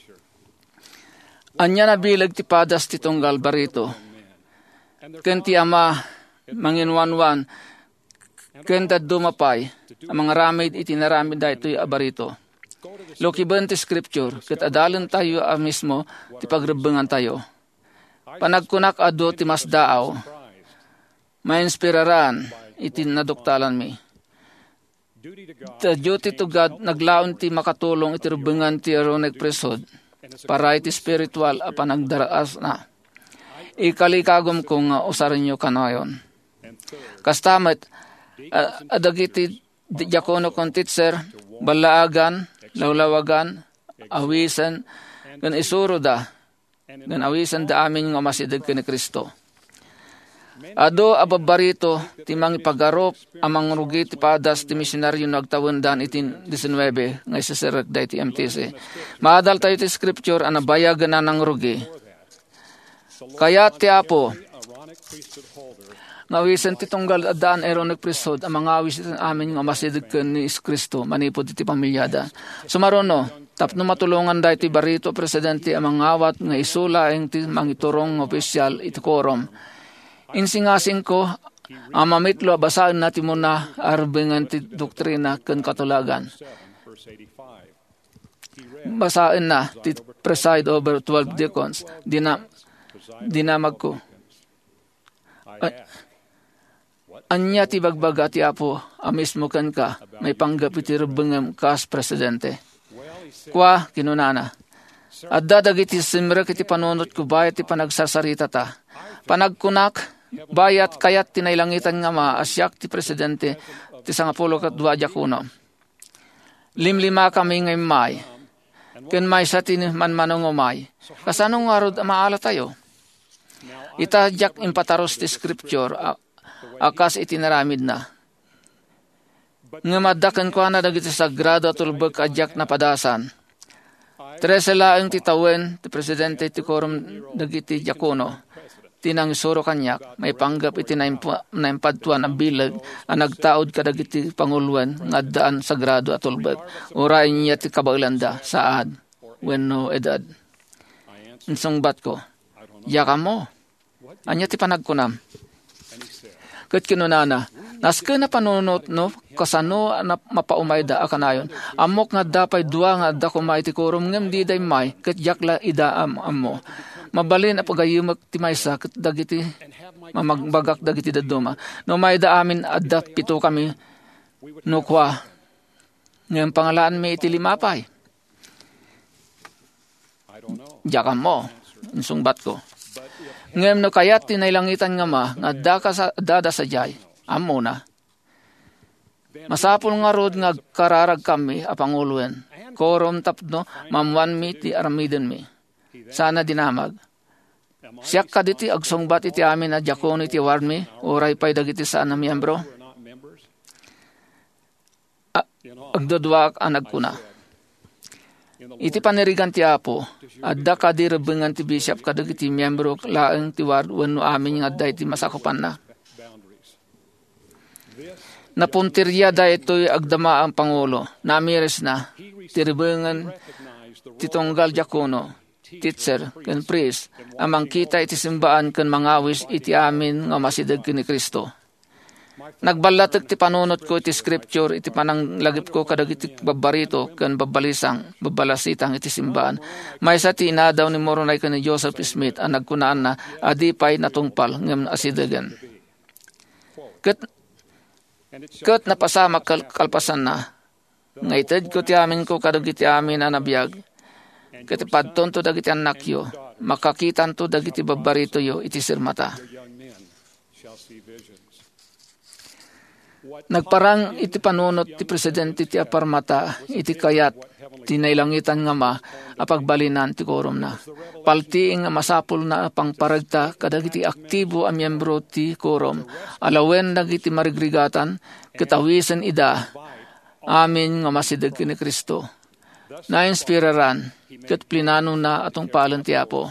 Anya na bilag ti padas ti tunggal barito. Ken ti ama manginwanwan ken daddo mapay ang mga ramid itinaramid da ito'y abarito. Lokiban ti scripture ket adalan tayo mismo ti pagrebengan tayo. Panagkunak ado ti masdaaw mainspiraran iti naduktalan mi. The duty to God naglaon ti makatulong iti rebengan ti Aaronic priesthood para iti spiritual a panagdaraas na. Ikalikagom kong usarin nyo kanayon. Kastamet adagiti diakono kon teacher balaagan lawlawagan awisan ken isuro da ken awisan da amin nga masideg ken ni Kristo. Ado ababarito ti mangipagarop amang rugi ti padas ti misyonaryo nagtawendan iti 19 nga isasirek da iti MTC. Maadal tayo ti scripture ana bayagan na ng rugi. Kaya ti Apo ngawisan ti tunggal adaan Aaronic priesthood ang mga awisan amin nga masideg ken ni Kristo manipod iti pamilyada. Sumarono tapno matulungan da iti barito presidente ang mga awat nga isula ing ti mangiturong opisyal iti quorum. Insingasing ko ang mamitlo basahin natin muna arbengan ti doktrina ken katulagan. Basahin na ti preside over 12 deacons dinamag ko. Anya ti bagbaga ti Apo amismo ken ka may panggap iti rebengem kas presidente. Kwa kinunana. Adda dagiti simrek iti panunot ko bayat ti panagsasarita ta. Panagkunak bayat kayat tinailangitan nga maasyak ti presidente ti 12 diakono. Limlima kami ngay may. Ken may sa tin manmanong umay. Kasano nga rod maala tayo? Itajak impataros ti scripture akas itinaramid na. Ngamadakan ko na dagiti sagrado tulbag adyak na padasan. 13 laeng titawen ti presidente ti quorum dagiti diakono. Tinang isuro kanyak may panggap iti naimpadtuan ang bilag ang nagtaod kadagiti panguluan nga daan sagrado at tulbag. Urain niya ti kabaglanda saad wenno edad. Insungbat ko, yaka mo. Anya ti panagkunam. Ket kinunana, naske na panunot no kasano na mapaumayda akanayon. Amok nga dapay dua nga da kumay ti quorum ngem di day may ket yakla ida ammo. Mabalin a pagayumak ti maysa ket dagiti mamagbagak dagiti daduma. No mayda amin adda pito kami no kwa. Ngem pangalaan mi iti limapay. Diyakam mo, insungbat ko. Ngem no kayat tinailangitan nga ma, nga dada sa jay, amo na. Masapul nga rod nga kararag kami a Panguluan. Korom tapno, mamwan mi ti aramiden mi. Sana dinamag. Siyak kaditi agsungbat iti amin na diakon iti ward mi, oray pay dagiti saan na miyembro. Agdodwak anag kuna. Iti panirigan ti Apo, adda kadirebengan ti bishop kadagiti miyembro laeng ti ward wenno amin nga adda iti masakupan na. Napuntirya da ito'y agdama ang Pangulo, namires na, tiribengan titonggal diakono, teacher, ken priest, amang kita iti simbaan ken mangawis iti amin nga masidag ken ni Kristo. Nagbalatag ti panunot ko iti scripture, iti pananglagip ko kadagiti babarito ken babalasitang iti simbaan. Maysa ti inadaw ni Moronay ken ni Joseph Smith ang nagkunaan na adipay natungpal ngem asidagan. Ket napasama kalpasan na. Ngaited ko ti amin ko kadagiti amin na nabiyag. Ket padton to dagiti anak yo, makakitan to dagiti babarito yo iti sirmata. Nagparang iti panunot ti presidente ti aparmata iti kayat tinailangitan nga ma apagbalinan ti korom na. Paltiing nga masapul na pangparagta kadagiti aktibo a miyembro ti korom. Alawen dagiti marigrigatan kitawisen ida amin nga masidag ni Kristo. Nainspiraran ket plinano na atong palan ti Apo.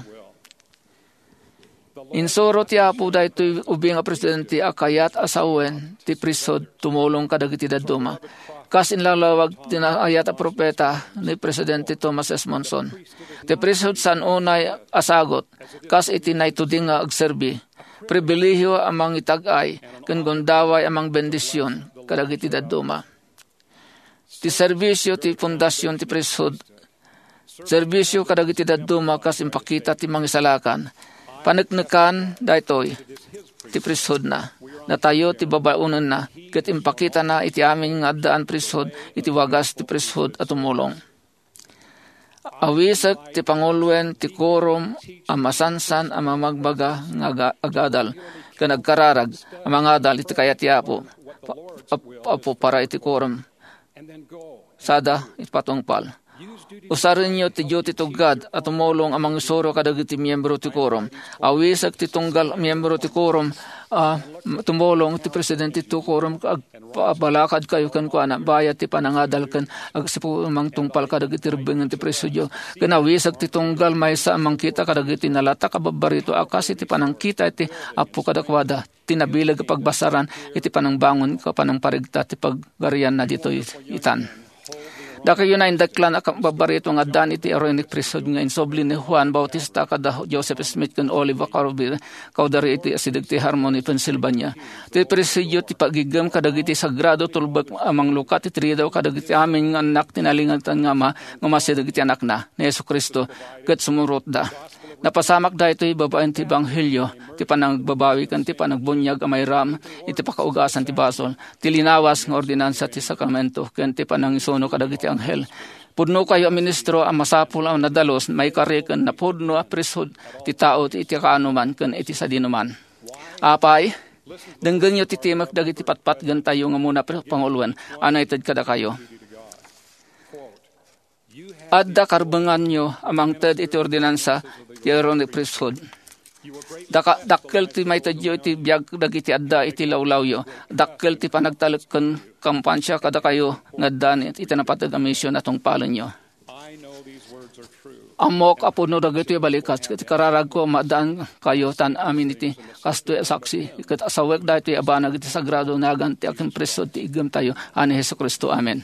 Insuro ti Apo daytoy ubing nga presidente akayat asawen ti priesthood tumulong kadagiti dadduma. Kas inlalawag tinayat a propeta ni Presidente Thomas S. Monson. Ti priesthood san unay asagot kas iti naituding nga agserbi. Pribilehyo amang itag-ay ken gondaway amang bendisyon kadagiti dadduma. Ti serbisyo ti pundasyon ti priesthood. Serbisyo kadagiti dadduma kas impakita ti mangisalakan. Paneknekan daytoy ti priesthood na. Natayo ti babaunan na ket impakita na iti amin nga addaan priesthood iti wagas ti priesthood at tumulong. Awisek ti pangulwen ti korom ang masansan ang magbaga nga agadal ken nagkararag ang mga adal iti kayat ti Apo. Apo para iti korom sada ipatungpal. Usarin niyo ti duty to God at tumulong amang isuro kadagiti miyembro ti korom. Awisag ti tunggal miyembro ti korom tumulong ti presidente ti korom balakad kayo kan kuana bayat ti panangadal kan agsipo amang tungpal kadagiti rebengan ti presudyo. Ken awisag ti tunggal maysa amang kita kadagiti nalata kababarito akas iti panangkita iti Apo kadakwada tinabilag pagbasaran iti panangbangon ka panangparigta ti paggarian na dito itan. Daka yun na indaklan akang babarito nga dan iti aronic priesthood nga insobli ni Juan Bautista kada Joseph Smith kan Oliver Carville kaudari iti asidag ti Harmony, Pennsylvania. Ti presidio ti pagigam kadagiti sagrado tulbag amang lukat iti ridaw kadagiti amin nga anak tinalingatan nga masidag iti anak na ni Yesu Kristo ket sumurot da. Napasamak da ito'y babaen ti Banghilyo, ti panagbabawi kan ti panagbunyag amay ram, iti pakaugasan ti basol, ti linawas ng ordinansa ti sakramento, ken ti panangisono kadagiti anghel. Pudno kayo ministro ang masapul ang nadalos, may karikan na pudno a priesthood ti tao ti iti kaanuman, ken iti sadinuman. Apay, denggan nyo ti timak dagiti patpat gan tayo nga muna panguluan, anay tad kada kayo. Adda karbengan nyo amang ted iti ordinansa ti aronic priesthood. Dakkel ti may tadyo iti biyag dagiti adda iti lawlawyo. Dakkel ti panagtalekken kampansya kada kayo ngaddan iti napatag a mission atong palan nyo. Amok apuno dagiti balikas ket kararag ko madaan kayo tan amin iti kasto saksi ket asawek daytoy abanag iti sagrado nagan ti aking priesthood ti igem tayo ani Hesus Kristo. Amen.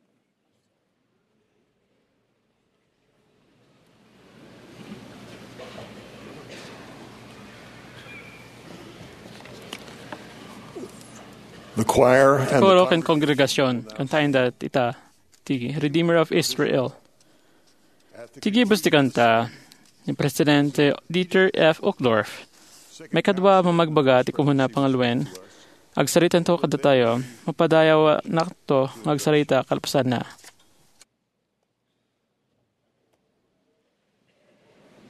The choir and Koro ken kongregasyon kantahin dat ita ti Redeemer of Israel. Tigibos ti kanta ni Presidente Dieter F. Uchtdorf. May kadwa mamagbaga ti kumuna pangalwen. Agsaritan to kada tayo, mapadayaw nakto agsarita kalpasan na.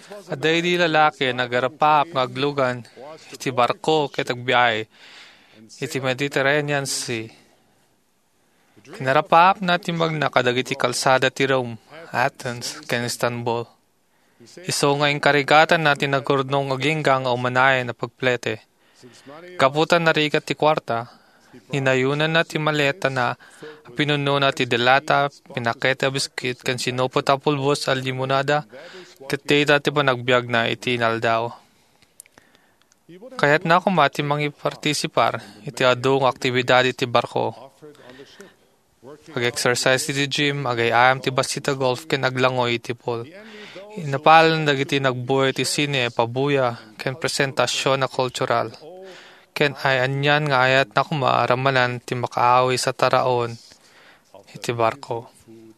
Aday di lalaki nagarapak ng aglugan, iti barko ket agbiyahe, iti Mediterranean Sea. Kinarapak natin magnakadag iti kalsada ti Rome, Athens, ken Istanbul. Iso nga inkarigatan natin nagkurnong aginggang o manayan na pagplete. Kaputan na rigat ti kwarta, ninayunan na ti maleta na pinuno na ti delata, pinaketa biskit, kan sinopot a pulbos al limonada, katita ti panagbiag na iti inaldaw. Kaya't na kumati mangi partisipar, iti adong aktibidad iti barko. Ag-exercise iti gym, agayayam ti basita golf, ken aglangoy iti pool. Inapalan dagiti nagbuhay iti sine, pabuya, ken presentasyon na kultural. Ken ay anyan nga ayat na kumaaramanan ti makaawi sa taraon iti barko.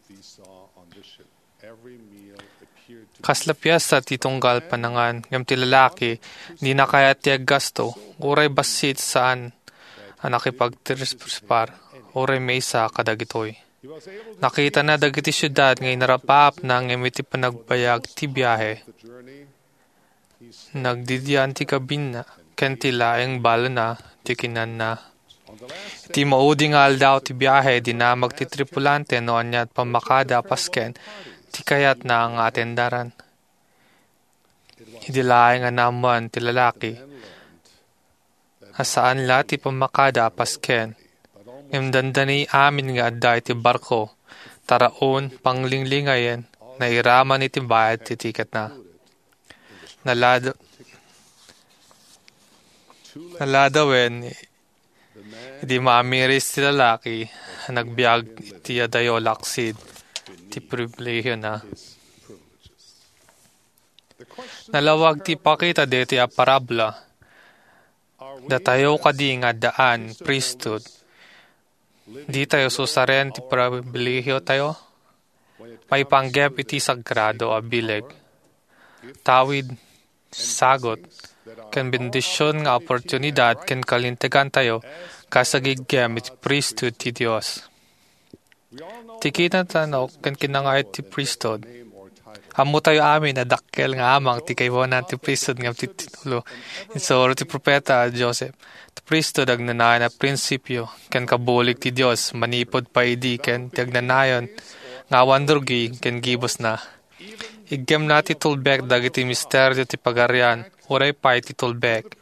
Kaslapyas sa titunggal panangan, ngam ti lalaki, di na kaya ti aggasto, uray basit saan ang nakipagtirspar, uray may isa kadagitoy. Nakita na dagiti syudad ngay narapap na ngam iti panagbayag ti biyahe. Nagdidiyan ti kabin na, ken ti laeng balo na, ti kinan na. Iti maudi nga aldaw ti biyahe, di na magtitripulante no anyat pamakada pasken, ti kayat na ang atendaran. Hindi laeng nga naman ti lalaki. Hasaan la ti pamakada pasken, imdandani amin nga adda iti barko, taraon panglinglingayen, na iraman iti bayad ti tiket na. Naladawen, hindi maamiris ti lalaki, nagbiag iti adayo laksid, ti pribilehiyo na. Nalawag ti pakita deti a parabla, datayo kadi nga daan, priesthood, di tayo susaren ti pribilehiyo tayo, may panggep iti sagrado a bileg, tawid, sagot, ken bendisyon nga oportunidad ken kalintegan tayo kasagigem iti priesthood ti Dios. Tikitan tanaw ken kinangayat ti priesthood. Amo tayo amin na dakkel nga amang ti kaywanan ti priesthood ngam ti titulo. Insoro ti propeta Joseph. Ti priesthood agnanayan na prinsipyo ken kabulig ti Dios manipod pa idi ken ti agnanayon nga wandurgi ken gibos na. Igem na ti tulbek dagiti misteryo ti pagarian, uray pa ti tulbek.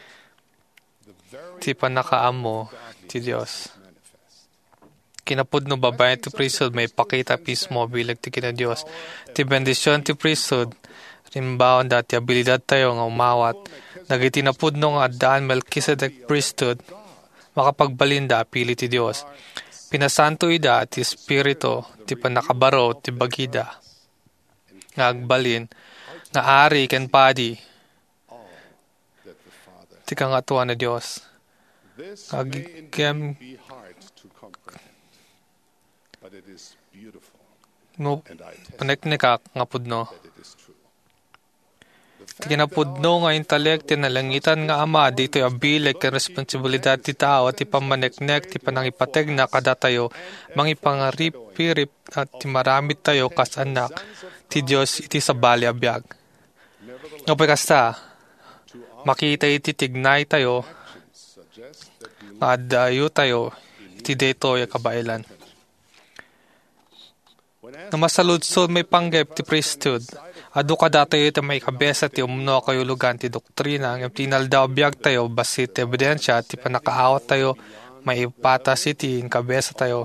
Ti panakaamo ti Dios. Kinapudno babae ti priesthood may pakita pismo bilag ti kina Dios. Ti bendisyon ti priesthood, rimbaon dati abilidad tayo nga umawat. Dagiti napudno nga addaan Melchizedek priesthood, makapagbalinda pili ti Dios. Pinasanto ida ti spirito, ti panakabaro, ti bagida. Nga agbalin, nga ari ken padi, ti kangatuan na Dios. Agigem no paneknekak nga pudno. Ti kinapudno nga intelek ti nalangitan nga ama dito'y abilik ken responsibilidad ti tao ti pamaneknek ti panangipateg na kada tayo mangipangarip-pirip at ti maramit tayo kas anak ti Dios iti sabali a biag. Ngapay kasta makita iti tignay tayo nga adayo tayo iti detoy kabailan. Namasaludsod may panggep ti priesthood. Adu ka datayo iti may kabesa ti umno kayulugan ti doktrina. Ang tinaldaw biyag tayo basit ti ebidensya ti panakaawat tayo may ipatas iti kabesa tayo.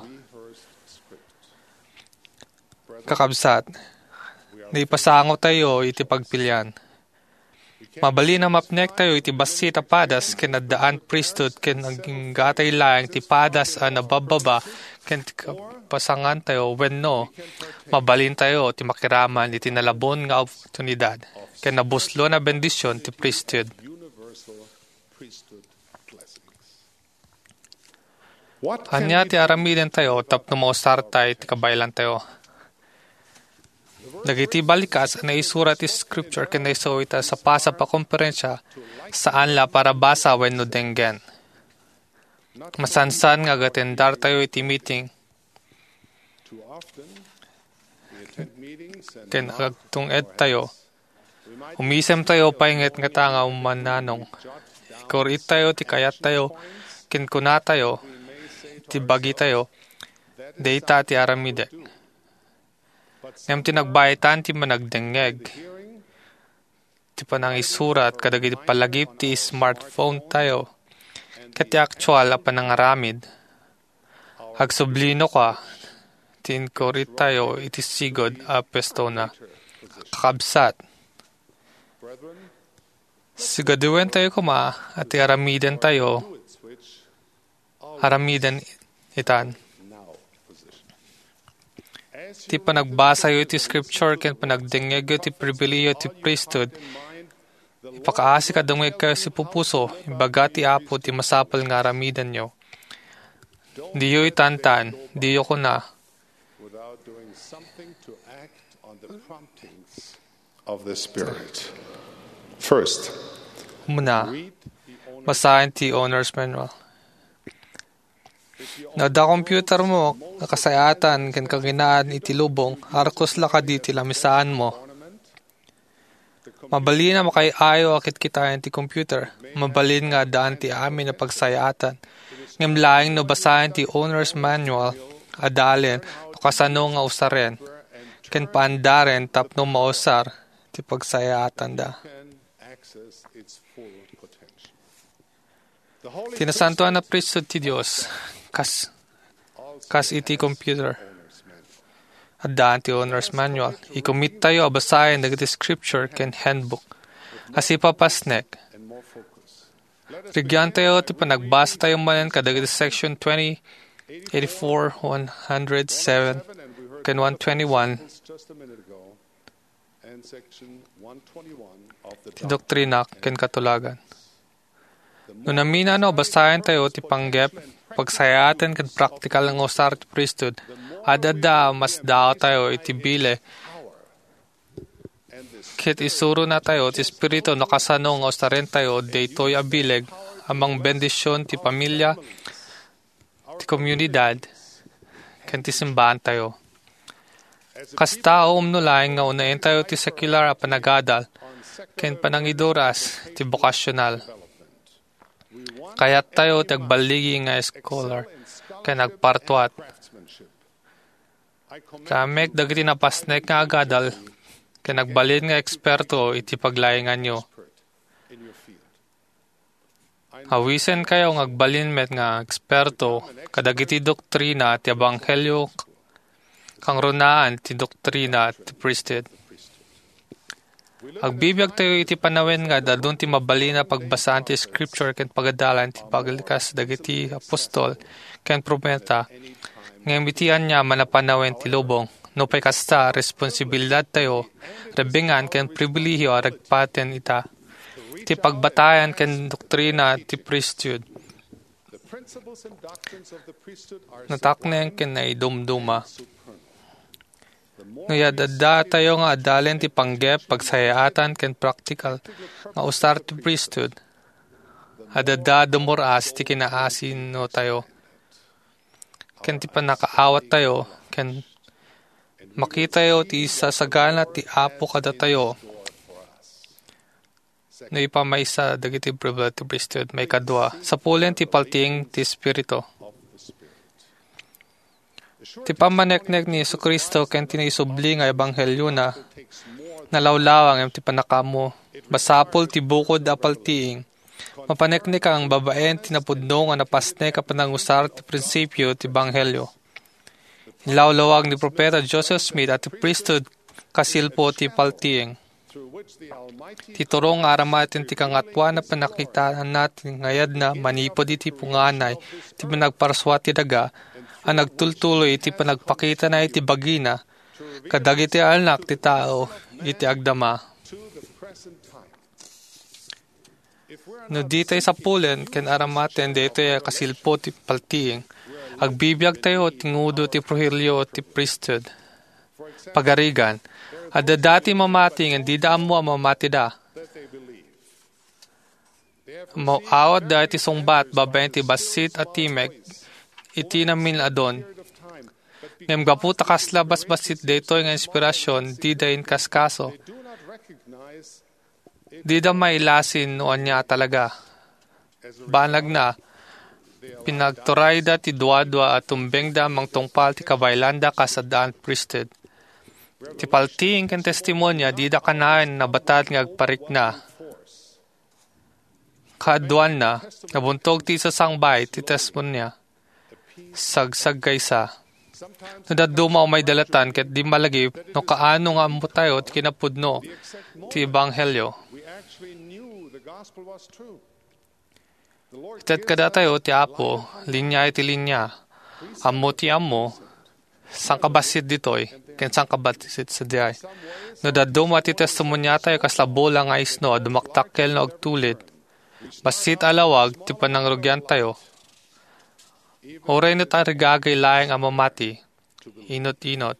Kakabsat, naipasango tayo iti pagpilyan. Mabali na mapnek tayo iti basit a padas ken addaan priesthood ken aging gatay laeng ti padas a nabababa ken pasangan tayo wenno mabalin tayo ti makiraman iti nalabon nga oportunidad ken nabuslo na bendisyon ti priesthood. Anya ti aramiden tayo tapno mausar tayo ti kabaylan tayo. Dagiti balikas na isurat ti scripture ken naiso ita sa pasa pa konferensya saan la para basa wenno denggen. Masansan nga gatendar tayo iti meeting ken agtunged tayo Umisem tayo painget nga tanga umananong. Ikorit tayo, ti kayat tayo, kinkuna tayo, ti bagi tayo, data ti aramidek. Ngam tinagbayitan ti managdengeg. Ti panang isurat kadagiti palagip ti smartphone tayo. Kati actual a panangaramid. Hagsublino ka, ti inkorit tayo iti sigod a pesto na kakabsat. Sigaduwen tayo kuma at aramiden tayo, aramiden itan. Ti panagbasa yo ti scripture ken panagdengeg yo ti pribiliyo ti priesthood. Ipakaasi kadungeg kayo si pupuso, imbaga ti apo ti masapal nga aramiden nyo. Di yo itantan, di yo kuna. Without doing something to act on the promptings of the Spirit. First, Muna, basahin ti owner's manual. Nada computer mo, nakasayatan, ken kaginaan iti lubong, arkos la ka di ti lamisaan mo. Mabalin na makaiayo akit kitayan ti computer. Mabalin nga daan ti amin na pagsayatan. Ngam laing no basahin ti owner's manual, adalin, no kasano nga usaren. Ken paandaren tapno mausar, ti pagsayatan da. Tinasantuan na priesthood ti Diyos, kas iti computer. Adaan ti owner's manual. I-commit tayo abasahin dagiti scripture ken handbook. As ipapasnek. Rigyan tayo ti panagbasa tayo manen kadagiti section 20, 84, 107, ken 121. Ti doktrina ken katulagan. Nung namina basahin tayo ti panggep, pagsayatan ken practical ng usar ti priesthood, adada mas dao tayo iti bile. Kit isuro na tayo ti espiritu nakasano nga usarin tayo daytoy abileg amang bendisyon ti pamilya, ti komunidad, ken ti simbahan tayo. Kas tao umnulaing nga unayin tayo ti secular a panagadal, ken panangiduras ti vocational. Kayat tayo tagbaligi nga scholar, ken nagpartuat. Kamek dagiti napasnek nga agadal, ken nagbalin nga eksperto iti paglaingan nyo. Awisen kayo nga agbalin met nga eksperto, kadagiti doktrina ti ebanghelyo, kang runaan ti doktrina ti priesthood. Agbibiyag tayo iti panawin nga dadun ti mabalina pagbasaan ti scripture ken pagadalan ti paglikas dagiti apostol ken propeta. Ngem itian niya manapanawin ti lubong. No pay kasta responsibilidad tayo rebingan ken pribilehiyo aragpaten ita. Ti pagbatayan ken doktrina ti priesthood. Natakneng ken naidumduma. Nuyadada tayo nga adalen ti panggep, pagsayatan, ken practical, nga usar ti priesthood. Adada dumuras ti kinaasin no tayo. Ken ti panakaawat tayo, ken makita tayo ti sasagana ti apo kada tayo. No ipamaysa dagiti privilege ti priesthood, may kadwa. Sa pulen ti palting ti spirito. Ti pamaneknek ni Jesucristo ken tinaisubli nga ebanghelyo na nalawlawang ti panakamo basapol ti bukod a paltiing mapaneknek ang babaen ti napudno nga napasnek a panangusar ti prinsipyo ti ebanghelyo. Nilawlawag ni propeta Joseph Smith at ti priesthood kasilpo ti paltiing. Ti turong aramatin ti kangatwa na panakitaan natin ngayad na manipod iti punganay ti panagparswa ti daga ang nagtultuloy iti panagpakita na iti bagina, kadag iti alnak ti tao, iti agdama. No di tayo sa pulen, ken aramaten, di tayo kasilpo ti paltiing, agbibiyag tayo tingudo ti prohiryo ti priesthood. Pagarigan, ada dati mamating, hindi daan mo mamati da. Mawawat da iti sungbat, babayan ti basit at timek, iti namin adon. Ngem gaputa kas labas basit daytoy nga inspirasyon di dayin kaskaso. Di da mailasin noon niya talaga. Banag na, pinagturay da ti dua-dua at tumbeng da mang tungpal ti kabaylanda kasadaan priesthood. Ti palting ken testimonya di da kanaen na batad nga agparik na. Kaadwan na, nabuntog ti sasangbay ti testimonya. Sagsag kaysa. Nadaduma o may dalatan ket di malagi no kaano nga ammo tayo ti kinapudno ti ebanghelyo. Ited kada tayo ti Apo, linya iti linya. Ammo ti ammo, sangkabasit ditoy, ken sangkabasit sa diay. Nadaduma ti testimonya tayo kaslabola nga isno, dumaktakkel na agtulid. Basit alawag, ti panangrugyan tayo. Oray na tayo rigagay laeng amamati, inot-inot.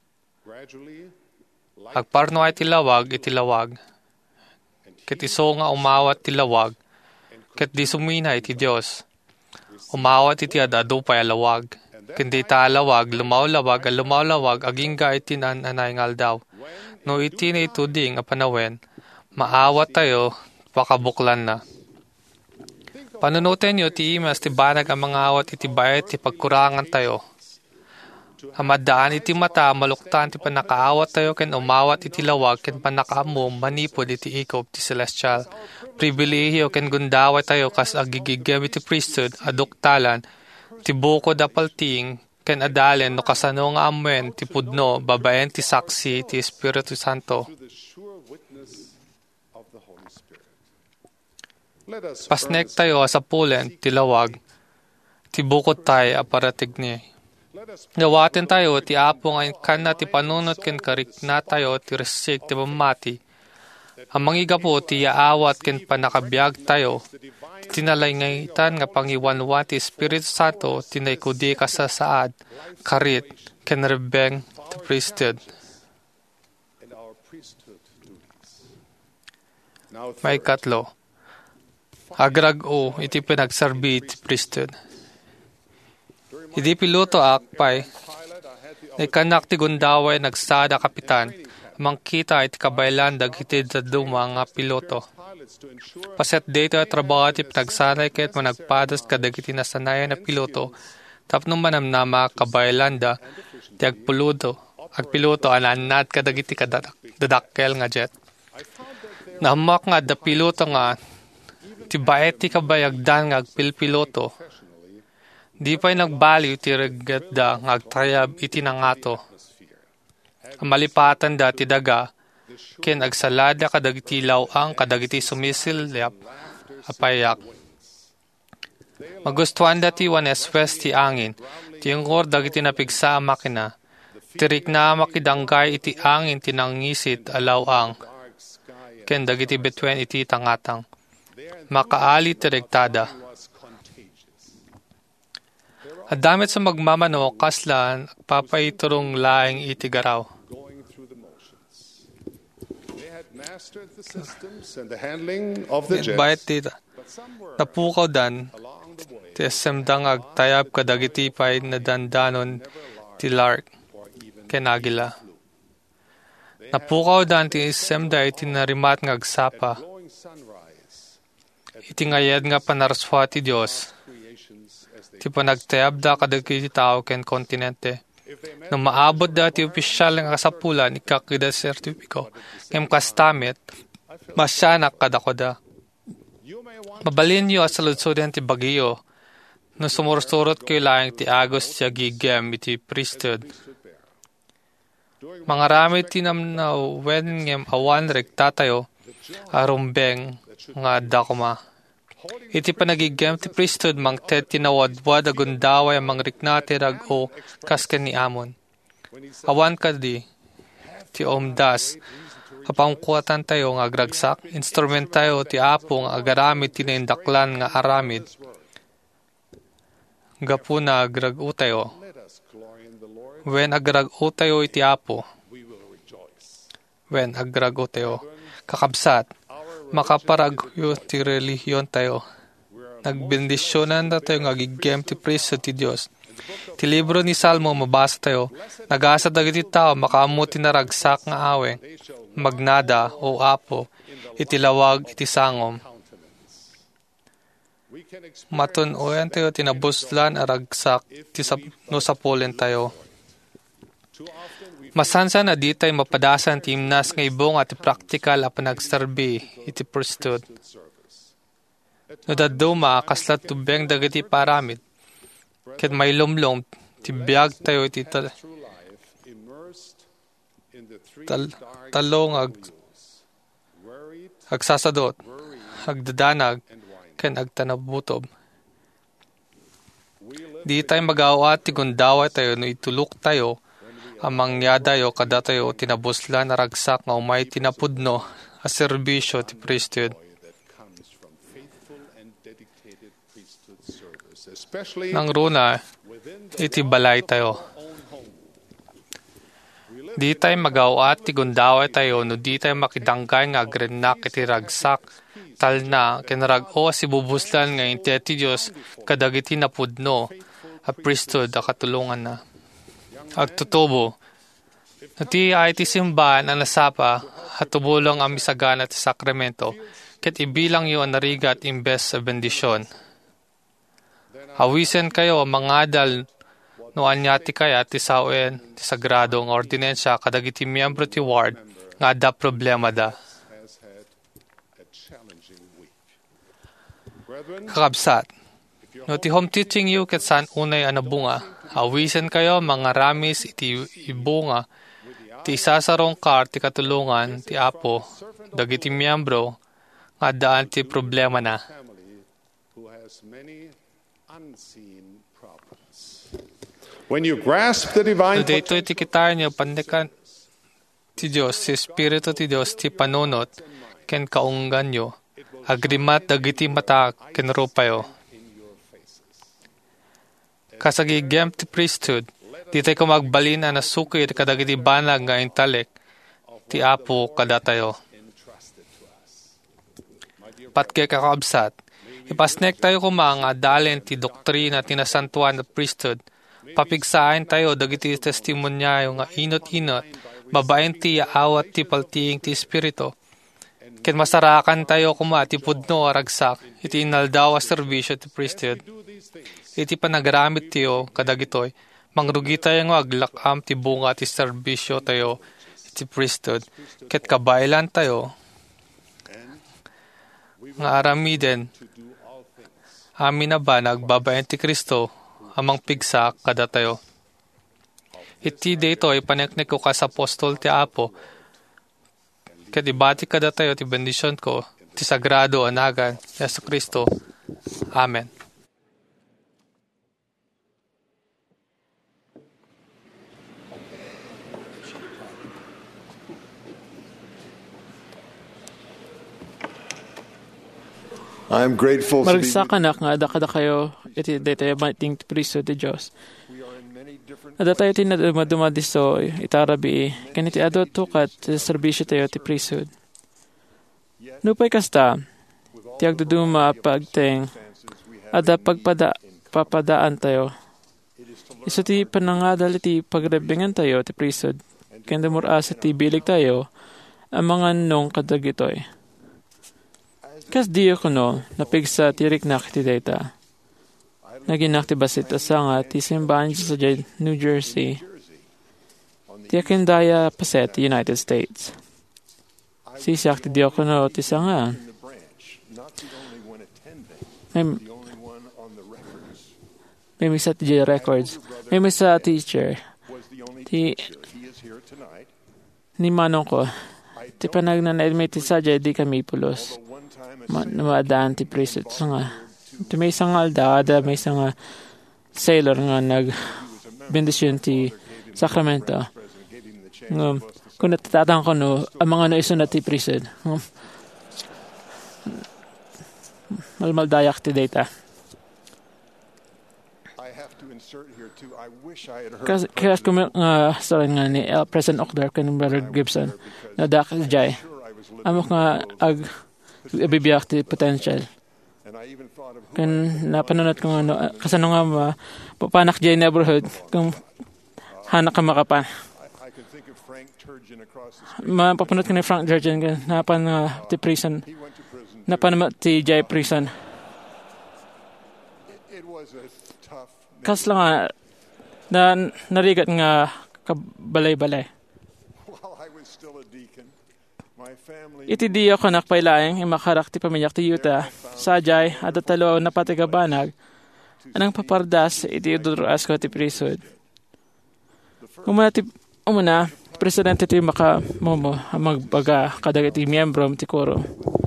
Agparno ay tilawag, itilawag. Ket iso nga umawat tilawag, ket di sumina iti Diyos. Umawat iti adado pa'y alawag. Kendi ta alawag, lumawlawag, agingga iti nanay ngal daw. No iti na ituding apanawen, maawat tayo, pakabuklan na. Panunutin nyo ti imas ti banag ang mga awat iti bayat ti pagkurangan tayo. Hamadaan iti mata, maluktan ti panakaawat tayo ken umawat iti lawag ken panakaammo manipod iti ikop ti celestial. Pribilehiyo ken gundaway tayo kas agigigem iti priesthood aduktalan ti buko da palting ken adalen no kasano nga amen ti pudno babaen ti saksi ti Espiritu Santo. Pasnek tayo sa pulen ti lawag ti bukod tayo aparatig ni. Nawatin tayo ti Apo nga kan na ti panunot ken karik na tayo ti resik ti mamati. Ang mangiga po ti yaawat ken panakabiyag tayo. Tinalayngitan nga pangiwanwan ti Espiritu Santo tinaykudi kasasaad, karit, ken rebeng ti priesthood. May katlo. Agrag-o iti pinagsarbi ti priesthood. Idi piloto akpay, ikanak ti gundaway nagsada kapitan, mangkita iti kabaylan dagitid sa duma nga piloto. Paset dito at trabaho ti pinagsanay ket managpadas kadagiti nasanayan na piloto, tapno manamnama kabaylanda ti agpiloto ananat kadagiti kadadakkel nga jet. Nahamak nga da piloto nga ti baet ti kabayagdan nga agpilpiloto. Di pa'y nagbaliw ti regat da nga agtrayab iti nangato. Ang malipatan da ti daga, ken agsalada kadagiti lawang kadagiti sumisilap apayak. Magustuhan da ti wanes-wes ti angin, ti yungor dagiti napigsa ang makina. Tirik na makidanggay iti angin tinangisit alawang, ken dagiti betwen iti tangatang. Makaali ti regtada. At damit sa magmamano, kaslan, papaiturong laing itigaraw. Bayat tita, napukaw dan, ti esemdang agtayab kadagiti pay na dandanon ti lark, kenagila. Napukaw dan ti esemda iti narimat ng agsapa. Iti ngayad nga panaraswa ti Diyos. Ti panagtayab da kadagiti tao ken kontinente. Nung maabot da ti opisyal nga kasapulan, ikakida sertipiko, kem kastamit, masyanak kadakoda. Mabalin nyo at saludsodin ti bagiyo, no sumursurot kayo lang ti agos ti agigem iti priesthood. Mga rami tinamnaw wen ngem awan rektatayo, arumbeng nga dakuma. Iti panagigem ti priesthood mangted tinawadwad agundaway ang mangrikna ti rag-o kasken ni Amon. Awan ka di, ti omdas, kapangkuatan tayo nga agragsak, instrument tayo ti Apo nga agaramid tinaindaklan nga aramid. Gapuna agrag-o tayo. Wen agrag-o tayo iti Apo. Wen agrag-o tayo. Kakabsat. Makaparagyo ti relihiyon tayo. Nagbendisyonan na tayo nga gigem ti priesthood ti Diyos. Ti libro ni Salmo mabasa tayo, nagasa dagiti tao makaamuti na ragsak nga aweng, magnada o apo, itilawag iti sangom. Matun-oyan tayo tinabuslan aragsak ti no sapulen tayo. Masansa na di tayo mapadasan ti imnas nga ibong at practical a panagserbi iti priesthood. No daduma kaslat tubeng dagiti paramid. Ket may lumlom ti biag tayo iti talong agsasadot, agdadanag, ken agtanabutob. Di tayo mag-aawat ti gundaway tayo no itulok tayo amang yadayo kada tayo tinabuslan na ragsak nga umay tinapudno a serbisyo ti priesthood. Nang runa, iti balay tayo. Di tayo mag-aawat ti gundaway tayo no di tayo makidanggay nga agrenak iti ragsak tal na kinarag-o si bubuslan nga inti ti Diyos kadagiti napudno a priesthood a katulungan na. Agtutubo. Nati ay ti simbahan ang nasapa at tubulong ang misagan at sakramento ket ibilang yo ang narigat imbes sa bendisyon. Hawisen kayo mga adal no anyati kaya ti sawen ti sagradong ordinensya kadagiti miyembro ti ward nga da problema da. Kakabsat, no ti home teaching yu ket saan unay anabunga, hawisen kayo mga ramis iti ibunga ti isasarong kar ti katulungan ti apo dagiti miyembro nga daan ti problema na. When you grasp the divine So dito iti kitaan niyo pandekan ti Diyos, si Espiritu ti Diyos ti panunot ken kaunggan niyo, agrimat dagiti mata ken rupayo. Kasagigem ti priesthood, di tayo kumagbalin na nasukit kadagiti banag nga intalek ti apo kada tayo. Patke kakabsat, ipasnek tayo kumang adalin ti doktrina tinasantuan na priesthood, papigsain tayo dagiti testimonya yung inot-inot, babaen ti awat ti paltiing ti Espiritu. Ken masarakan tayo kuma ti pudno aragsak, iti inaldaw a serbisyo ti priesthood. Iti panagaramit tiyo kadagitoy, mangrugi tayo nga aglakam ti bunga ti serbisyo tayo iti priesthood. Ket kabailan tayo, nga aramiden, amin na ba nagbabayan ti Kristo, amang pigsa kada tayo. Iti dito ay paneknek ko ka sa apostol ti Apo. Kadibati kada tayo ti bendisyon ko, ti sagrado anagan, Yesu Kristo. Amen. I'm grateful to be Maragsakan nga ada kayo iti daytoy mating priso ti Dios. Ada tayo ti nadumadiso itarabi kaniti ado tukat ti serbisyo tayo ti priesthood. Nupay kasta ti agduduma pagteng ada papadaan tayo. Isu ti panangadal ti pagrebengan tayo ti priesthood. Kanda murasa ti bilig tayo ang mga nung kadagitoy. Kas diyo kuno, napigsa tirik na ti data. Naginak ti basit asanga ti simbahan sa New Jersey. Ti akindaya paset ti United States. Sisak ti diyo kuno ti sanga. May misa ti records. May misa teacher. Ti ni manong ko. Ti panagnanadmit ti sadya di kami pulos. Namadaan ti priesthood nga. Ito may isang alda, may isang sailor nga nag-bendisyon ti sakramento. Kung natatatang ko no, ang mga naiso na ti priesthood. Malmaldayak ti data. Kaya kung sorry nga ni President Okdar kan Brother Gibson na dak jay. Amok nga bibiyak ti potential. Kung napanunod ko nga, kasano nga papanak dyan neighborhood, kung hanak ka makapan. Mapapunod ka ni Frank Turgeon, napan nga ti prison, napan ti Jay prison. Kas lang nga, narigat nga kabalay-balay. Iti di ako nakpailaeng imakarak ti paminyak ti yuta, sajay at talo na patigabanag, anang papardas iti uduras ko ti prisod. Umuna, presidente ti makamomo magbaga kadag iti miyembro ti koro.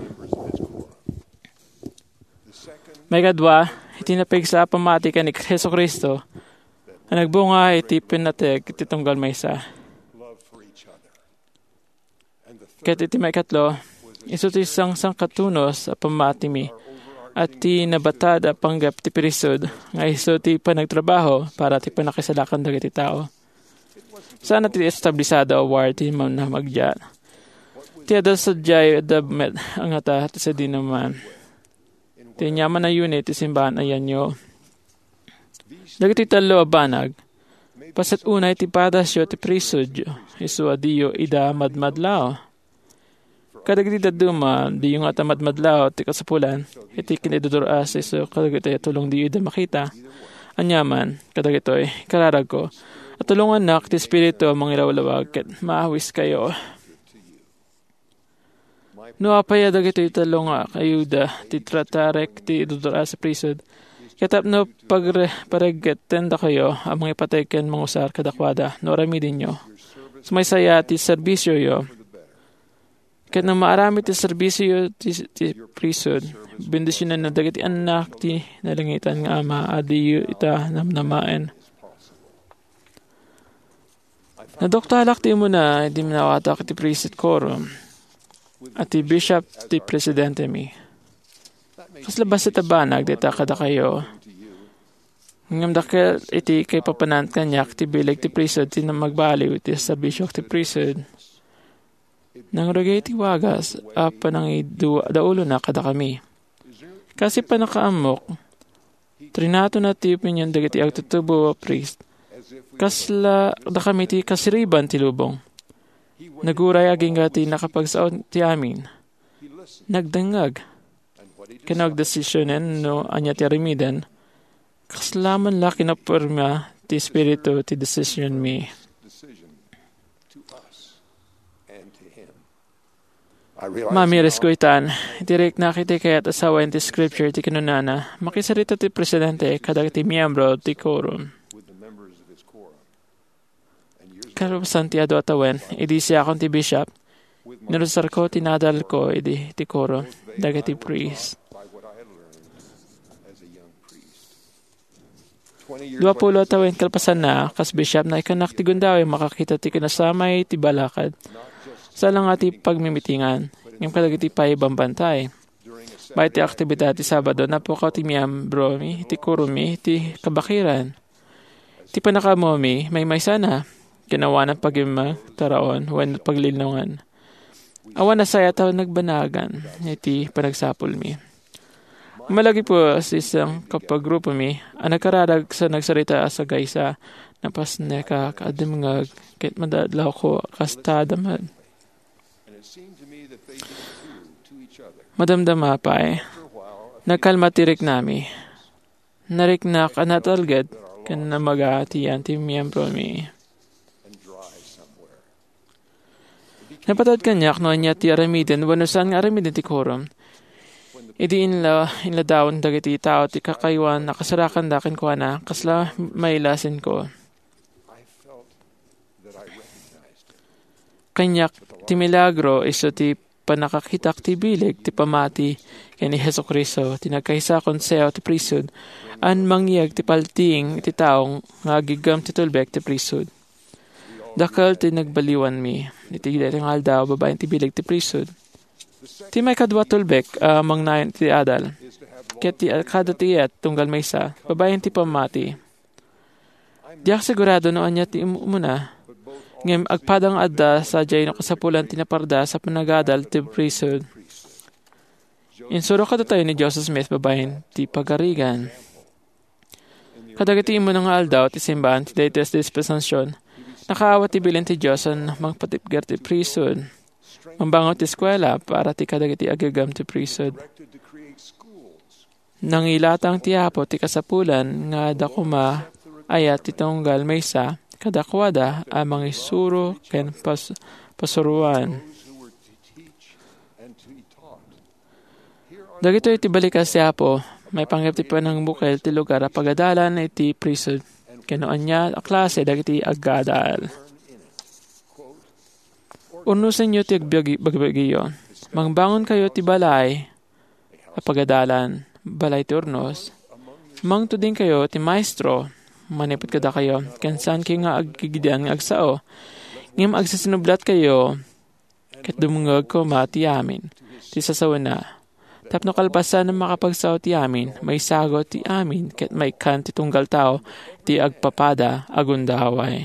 May kadwa, iti napig sa pamati ka ni Jesu Cristo, na nagbunga iti pinatig iti tunggal maysa. Ket iti may katlo, iso ti isang katunos sa pamati mi, at ti nabatada panggap ti pirisod, nga iso ti panagtrabaho para ti panakisalakan dagiti tao. Sana ti establisado award ti mam na magyan. Ti adal sadyay adabmet ang ata ti sa di naman. Ti nyaman na unit ti simbahan ayan nyo. Dagiti talo abanag, pasat unay ti padasyo ti prisod, iso adiyo ida madmadlao. Kadagiti daduma, di yung ata madmadlao ti kasapulan, iti kiniduduras iso kadagiti tulong di ida makita. Anyaman, kadagitoy, kararag ko, at tulungan nak ti espiritu ang ilawlawag, ket maahwis kayo. No apaya dagito italong ayuda, ti tratarek ti iduduras sa prisod, katap no pareget tenda kayo, ang mga ipatayken mangusar kadakwada, no ramidin nyo. Sumaysaya ti serbisyo yo, ket na maarami ti serbisyo ti prisod, bendisyonan na dagiti anak ti nalangitan nga ama, adiyo ita namnamaen. Nadoktalak ti mo na, di manawatak ti priest quorum, at ti bishop ti presidente mi. Kaslabas ita banag, dita kada kayo. Ngam dakil iti kay papanant kanyak ti bilig ti priest ti na magbaliw iti sa bishop ti priest. Nang ragay ti wagas, panang daulo na kada kami. Kasi pa nakaamok, trinato na ti opinion dagiti agtutubo priest. Kasla da kami ti kasiriban ti lubong. Naguray aging ti nakapagsaon ti amin. Nagdangag. Kanag desisyonen no anya ti arimidan. Kaslaman la kinapurma ti espiritu ti decision mi. Mamiris ko itan. Direk nakiti kayat asawa ti scripture ti kinunana. Makisarita ti presidente kadag ti miyembro ti quorum. Karupasan ti ado atawen, idi siya akong ti bishop, nirusar ko, tinadal ko, idi ti koro, dagati priest. 20 atawen kalpasan na, kas bishop na ikanak ti gundawi, makakita ti kinasamay, ti balakad. Salang nga ti pagmimitingan, ngam kadagiti pa ibang bantay. Bahay ti aktibidad ti Sabado, napukaw ti miyambro mi, ti koro mi, ti kabakiran. Ti panakamo mi, may sana. Ginawa ng pagimagtaraon, when paglinungan. Awan na saya tao nagbanagan, iti panagsapol mi. Malagi po sa isang kapagrupo mi, ang nagkaradag sa nagsarita sa gaysa, napas neka kaadimngag, kahit madadlaw ko kastadamad. Madamdama pa nagkalma tirik nami. Nariknak anatalgad, kan namagatiyan ti miyembro mi. Napatad kanyak no anya ti aramiden, wano saan nga aramiden ti korum. Idi inla dawon dagiti tao ti kakaywan nakasarakan dakin ko na, kasla mailasin ko. Kanyak ti milagro iso ti panakakitak ti bilig ti pamati kay ni Jesu Cristo, ti nagkahisa konseyo ti prisod, an mangyag ti palting ti taong nga gigam ti tulbek ti prisod. Dakal ti nagbaliwan mi, iti nga aldaw, babaeng ti bilig ti prisod. Ti may kadwa tulbek, mangnayan ti adal. Ket ti kada ti et, tunggal maysa, babaeng ti pamati. Diyak sigurado no anya ti umuna. Ngem agpadang adda sa jay no kasapulan ti naparda sa panagadal ti prisod. Insuro kada tayo ni Joseph Smith babayin ti pagarigan. Kadagiti mo ng aldaw ti simbahan ti daytes dispensasyon. Nakaawat ti bilin ti Diyos ang magpatipgar ti priesthood. Mambangot ti eskwela para ti kadagiti agagam ti priesthood. Nangilatang ti Apo ti kasapulan nga dakuma ayat ti tunggal maysa kadakwada amang isuro ken pasuruan. Dagito iti balikas ti Apo, may panggap ti panang bukel ti lugar a pagadalan iti priesthood. Kenoan niya a klase dagiti aggadal. Unusin niyo ti agbagiyo. Mangbangon kayo ti balay a pagadalan, balay ti urnos. Mangtuding kayo ti maestro, manipot kada kayo, kansan ki nga aggigidan nga agsao. Ngim agsisinublat kayo, ket dumungag ko ti amin, ti sasawan na. Tapno kalpasan ng makapagsaw ti amin, may sagot ti amin, ket may kan ti tunggal tao, ti agpapada, agundaway.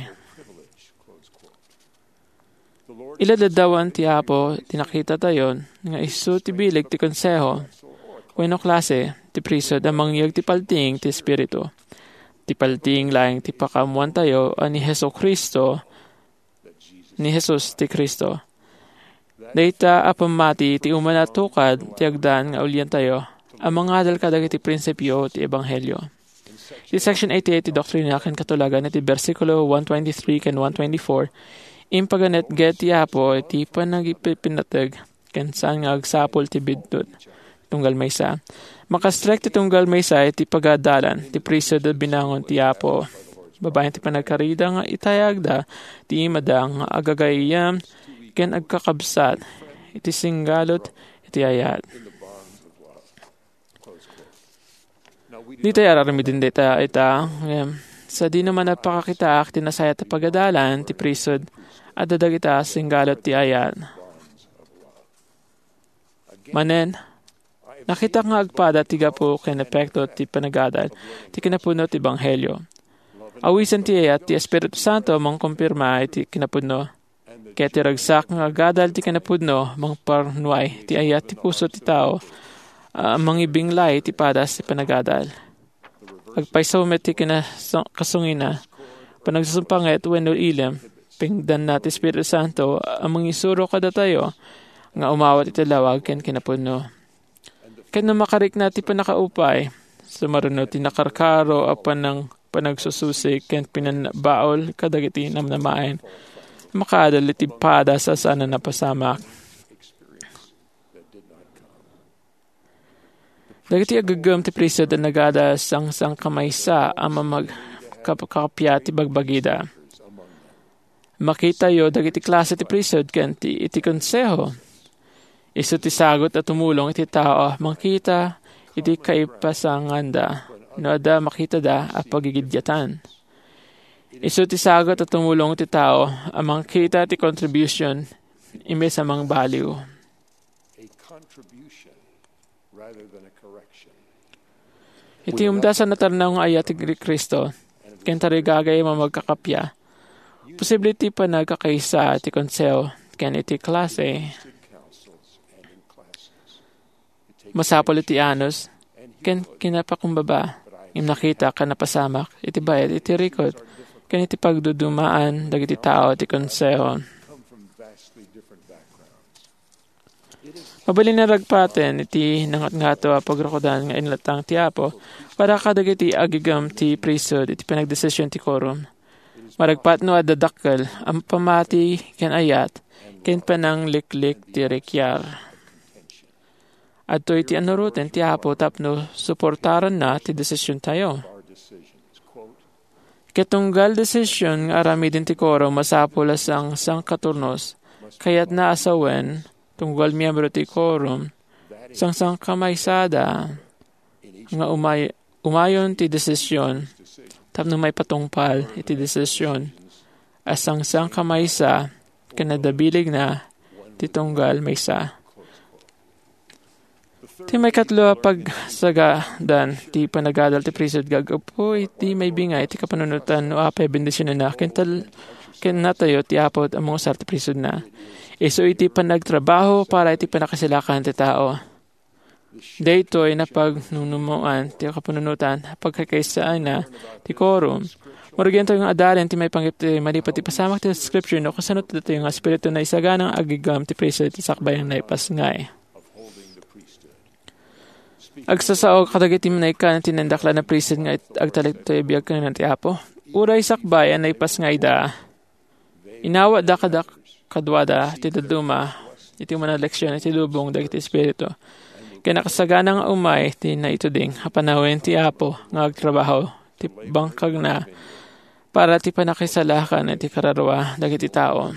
Iladadawan ti Apo, tinakita tayon, nga isu ti bilig ti konseho, wenno klase, ti priesthood, amang yag ti palting ti espiritu. Ti palting laing ti pakamuan tayo, ni Heso Kristo, ni Jesus ti Kristo. Dayta apamati ti umanatukad ti agdan nga ulyan tayo, ang mga adal kadagiti prinsipyo ti Ebanghelyo. Ti section 88 ti doktrina ken katulagan iti versikulo 123 ken 124, impaganet get ti Apo ti panagipinateg ken saan nga agsapol ti bidtud. Tunggal maysa. Makastrek ti tunggal maysa iti pagadalan ti priesthood binangon ti Apo. Babayan ti panagkarida nga itayagda ti imadang agagayam ken agkakabsat, iti singgalot, iti ayat. Dito araramidin dita ita, sa di naman napakakita, tinasaya ta pagadalan, ti priesthood, at dadagita singgalot ti ayat. Manen, nakita nga agpada ti gapo ken epekto ti panagadal, ti kinapuno ti Ebanghelyo. Awisan ti ayat, ti Espiritu Santo mangkumpirma iti kinapuno. Kaya ti ragsak nga gadal ti kanapudno, mang parnuay, ti ayat ti puso ti tao, mangibinglay ti padas ti panagadal. Agpaisawmet ti kasungina, panagsusumpanget wenno ilem, pingdan na ti Espiritu Santo, amang isuro kada tayo, nga umawat iti lawag ken kinapudno. Ken no makarik na ti panakaupay, sumaruno ti nakarkaro apan ng panagsususi ken pinanbaol kadagiti namnamaen, makaadal iti pada sa sana napasamak. Dagiti agagam ti priesthood na nagada sang kamaysa ang magkapya ti bagbagida. Makita yo dagiti klase ti priesthood ken iti konseho. Isu ti sagot at tumulong iti tao makita iti kaipasanganda no ada makita da a pagigidyatan. Isu ti sagot at tumulong ti tao amang kita ti contribution imbes amang value. Iti umdasan na tarnaw nga ayat ti Kristo ken tarigagay magkakapya. Posible ti pa nagkakaisa ti konseho ken iti klase. Masapol iti anos ken kinapakumbaba im nakita ka napasamak iti bayad iti rikot ken iti pagdudumaan dagiti tao ti konseho. Mabalin na ragpaten iti nangat-ngato a pagrakodan nga inlatang ti Apo para kadagiti agigam ti priesthood iti pinagdesisyon ti quorum. Maragpat no adadakkel ang pamati ken ayat ken panang liklik ti rekyar. Adto iti anuruten ti Apo tapno suportaran na ti desisyon tayo. Ketunggal desisyon nga aramidin ti quorum masapul asang katurnos kayat naasawen tunggal miyembro ti quorum sang kamaysada nga umayon ti desisyon tapno may patungpal iti desisyon asang kamaysa kanadabilig na ti tunggal maysa. Ti may katlo pagsagadan ti panagadal ti priesthood gagapo iti may bingay ti kapanunutan no apay bendisyon na ken natayo ti apod among usar ti priesthood na. Iso iti panagtrabaho para iti panakasilakan ti tao. Dito ay napagnunumoan, ti kapanunutan, pagkakaisaan na, ti quorum. Muragyan tayo ng adalan, ti may panggip ti malipat, ti pasamak ti scripture, no, kasanot ito yung espiritu na isaganang agigam, ti priesthood, ti sakbayang na ipasngay. Agsasaog katagiti na ikan, tinandakla na priesthood nga agtalik ito ibiyag ka na ti Apo. Uray sakbayan na ipasngay da. Inawa da kadak kadwada, ti daduma, iti mga leksyon, iti lubong, dagiti espiritu. Kaya nakasaganang umay, ti na ito ding, hapanawin ti Apo, nga agtrabaho, ti bangkag na, para ti panakisalakan, iti kararwa, dagiti tao.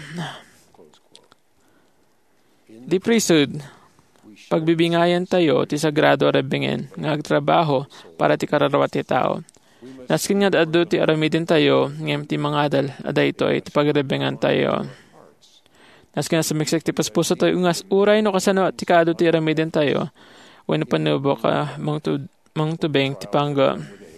Di priesthood, pagbibingayan tayo, ti sagrado arabingin, nga agtrabaho, para ti kararwa ti tao. Naskin nga ado ti aramidin tayo, ngem ti mga adal, aday ito ay ti pagrabingan tayo. Naskin nga sumiksik ti paspuso tayo, ungas uray no kasano ti kaado ti aramidin tayo, wano panubo ka mang tubeng ti pangga.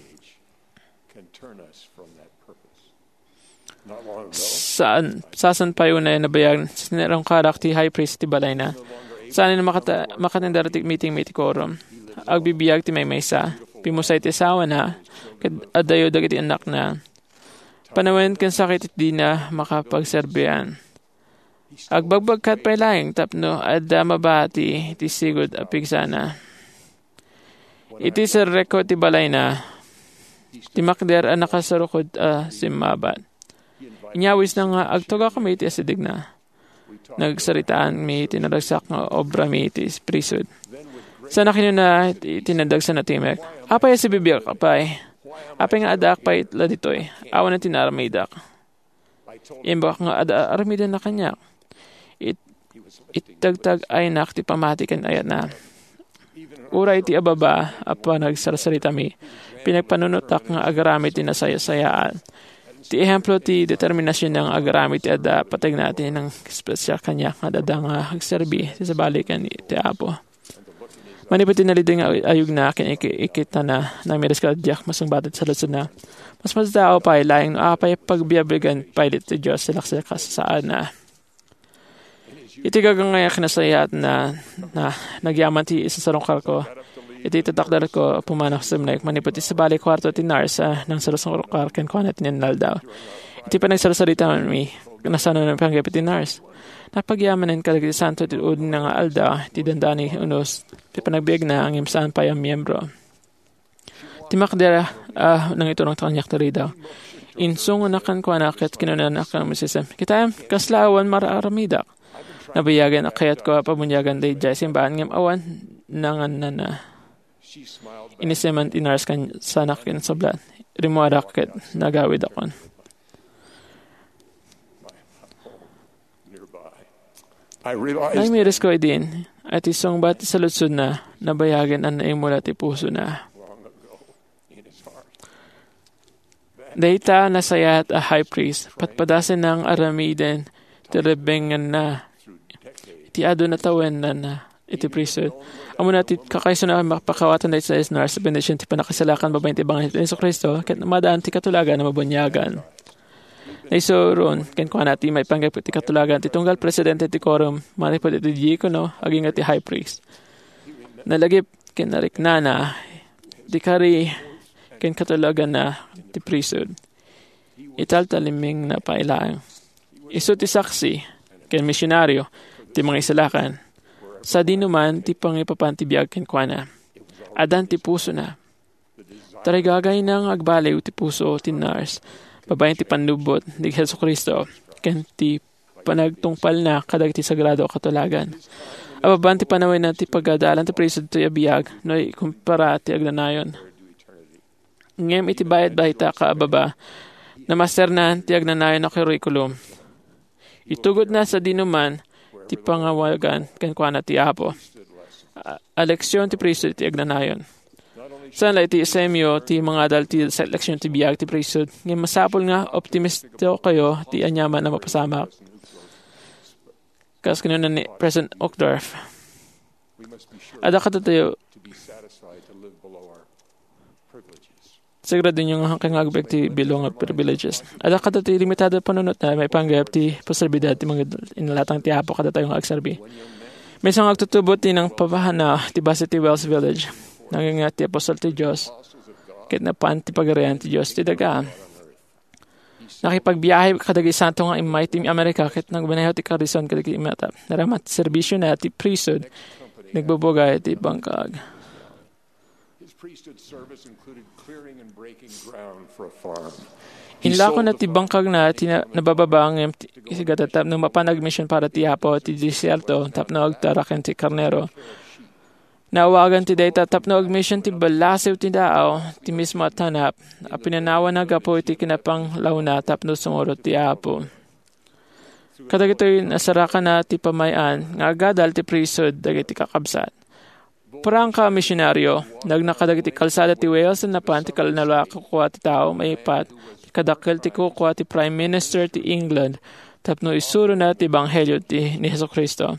Sasan pa yun na nabayag, sinarang karak ti high priest ti balay na. Saan na makatendar ti meeting may ti quorum. Agbibiyag ti may maysa. Pimusay ti asawa na. Adayo dagiti anak na. Panawen kan sakit di na makapagserbian. Agbagbagkat pa ilang tapno adda mabati ti sigod apig sana. Iti serreko ti balay na. Ti makder ang nakasarukod simabat. Inyawis na nga agtuga kami iti asidig na. Nagsaritaan mi tinadagsak nga obra mi iti priesthood. Sana kinuna tinadagsa na timek. Apay si bibiyak apay. Apay nga adak pa itla ditoy. Awan na tinaramidak. Imbak nga aramidan na kanya. Itagtag ay nak ti pamatikan ayat na. Uray ti ababa apa nagsarasarita mi. Pinagpanunutak nga agaramit ti nasaya-sayaan. Ti ehemplo ti determinasyon ng agaramit ti ada patag natin ng espesyal kanya nga dadang agserbi ti sabalikan ti Apo. Manipot tinalidin nga ayug na ikita na namiras ka diyak masang batat sa lusod na. Mas tao pa ilayang apay pagbiyabigan pilit ti Diyos sila kasasaan na. Iti gagangaya kinasayat na nagyaman ti isasarong karko. Iti tatakdar ko pumanak sa mnek manipot sa bali kwarto ti Nars nang sarusang karkan ko na tinanal daw. Iti pa nagsarasarita mi nasano ng panggapit ti Nars. Napagyamanin kalagiti santo ti udin nga alda ti dandani unos ti panagbiag na ang imsaan pa yung miyembro. Ti makdera nang ito ng tanyak tari daw. Insung unakan ko anakit kinunanak ng masisem. Kitayam kaslawan maraaramidak. Nabayagan akayat ko pabunyagan day jay simbahan ngam awan nangan na. Iniseman tinars kan sanak in sablat. Rimuadak ket nagawid akon. Namiris ko din at isong bat sa lutsod na nabayagan ang naimula ti puso na. Dayta nasayat a high priest patpadasin ng aramiden ti rebengan na iti ado na tawen na iti priesthood. Amo na ti kakaiso na makapakawatan na sa isnar sa benedisyon ti panakasalakan babayin ti Banghelyo ti Jesucristo ket madaan ti katulagan na mabunyagan. Naiso ron, ken kuha natin may panggapit ti katulagan ti tunggal presidente ti quorum manipod iti diakono aging ati high priest. Nalagip ken nariknana di kari ken katulagan na ti priesthood. Italtaliming na pailaang. Isu ti saksi ken misyonaryo ti mga isalakan. Sa dinuman, ti pangipapan ti biyag kenkwana. Adan ti puso na. Tarigagay nang agbaliw ti puso ti Nars. Babayin ti panlubot ni Jesucristo. Ken ti panagtungpal na kadag ti sagrado katulagan. Ababan ti panawin na ti pagadalan ti priesthood ti abiyag no ikumpara ti agnanayon. Ngem iti bayad bahita kaababa na master na ti agnanayon na curriculum. Itugod na sa dinuman ti pangawagan kenkwana ti Apo. Aleksyon ti priesthood ti agnanayon. Saan la iti isemyo ti mga adal ti seleksyon ti biyag ti priesthood. Ngayon masapol nga optimisto kayo ti anyaman na mapasamak. Kas kanina ni President Ockdorf. Ada katatayo sagrado yung hanggang agbek ti bilong of privileges. Ada kada ti limitado panunot na may panggap ti posibilidad ti mga inalatang ti Apo kada tayong agserbi. May isang agtutubot din ng pabahana ti base ti Wells Village. Nangingat ti apostol ti Diyos. Kahit na paan ti pagarian ti Diyos ti daga. Nakipagbiyahe kadagi santo nga imay ti Amerika kahit nagbaneho ti karison kadagi imata. Naramat serbisyo na ti priesthood. Nagbubugay ti bangkag. Inla ko na ti bangkag na nabababang isigatatap nung mapanag-mission para ti Apo ti desierto tapno agtaraken ti karnero. Naawagan ti dayta tapno ag-mission ti balasew ti daaw ti mismo at hanap. Pinanawa na gapo iti kinapang launa tapno sumurot ti Apo. Kadagitoy nasarakan na ti pamayan nga agadal ti priesthood dagiti kakabsat. Parang ka misyonaryo, nagnakadagiti kalsada ti Wales na napan ti kalnala kukuha ti tao may ipat, ti kadakkel ti kukuha ti Prime Minister ti England, tapno isuro na ti Ebanghelyo ni Jesucristo.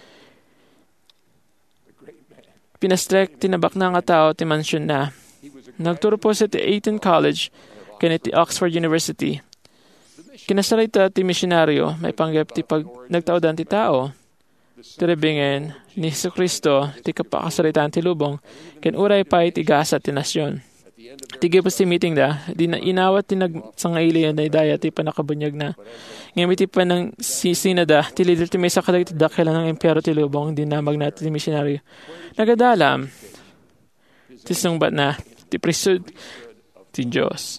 Pinastrek ti nabak na nga tao ti mansyon na. Nagturo po sa ti Eton College, kanit ti Oxford University. Kinasarita ti misyonaryo, may panggap ti pag nagtaudan ti tao. Tiribingen ni Jesucristo ti kapakasaritaan ti lubong, ken uray pa ti gasa ti nasyon. Tigipos ti meeting da, di na inawat ti nagsangaili na idaya ti panakabunyag na. Ngayon ti pa ng sisinada, ti leader ti may sakadag ti dakila ng impero ti lubong, di namag na ti misyonaryo. Nagadalam, ti sungbat na, ti priesthood ti Diyos.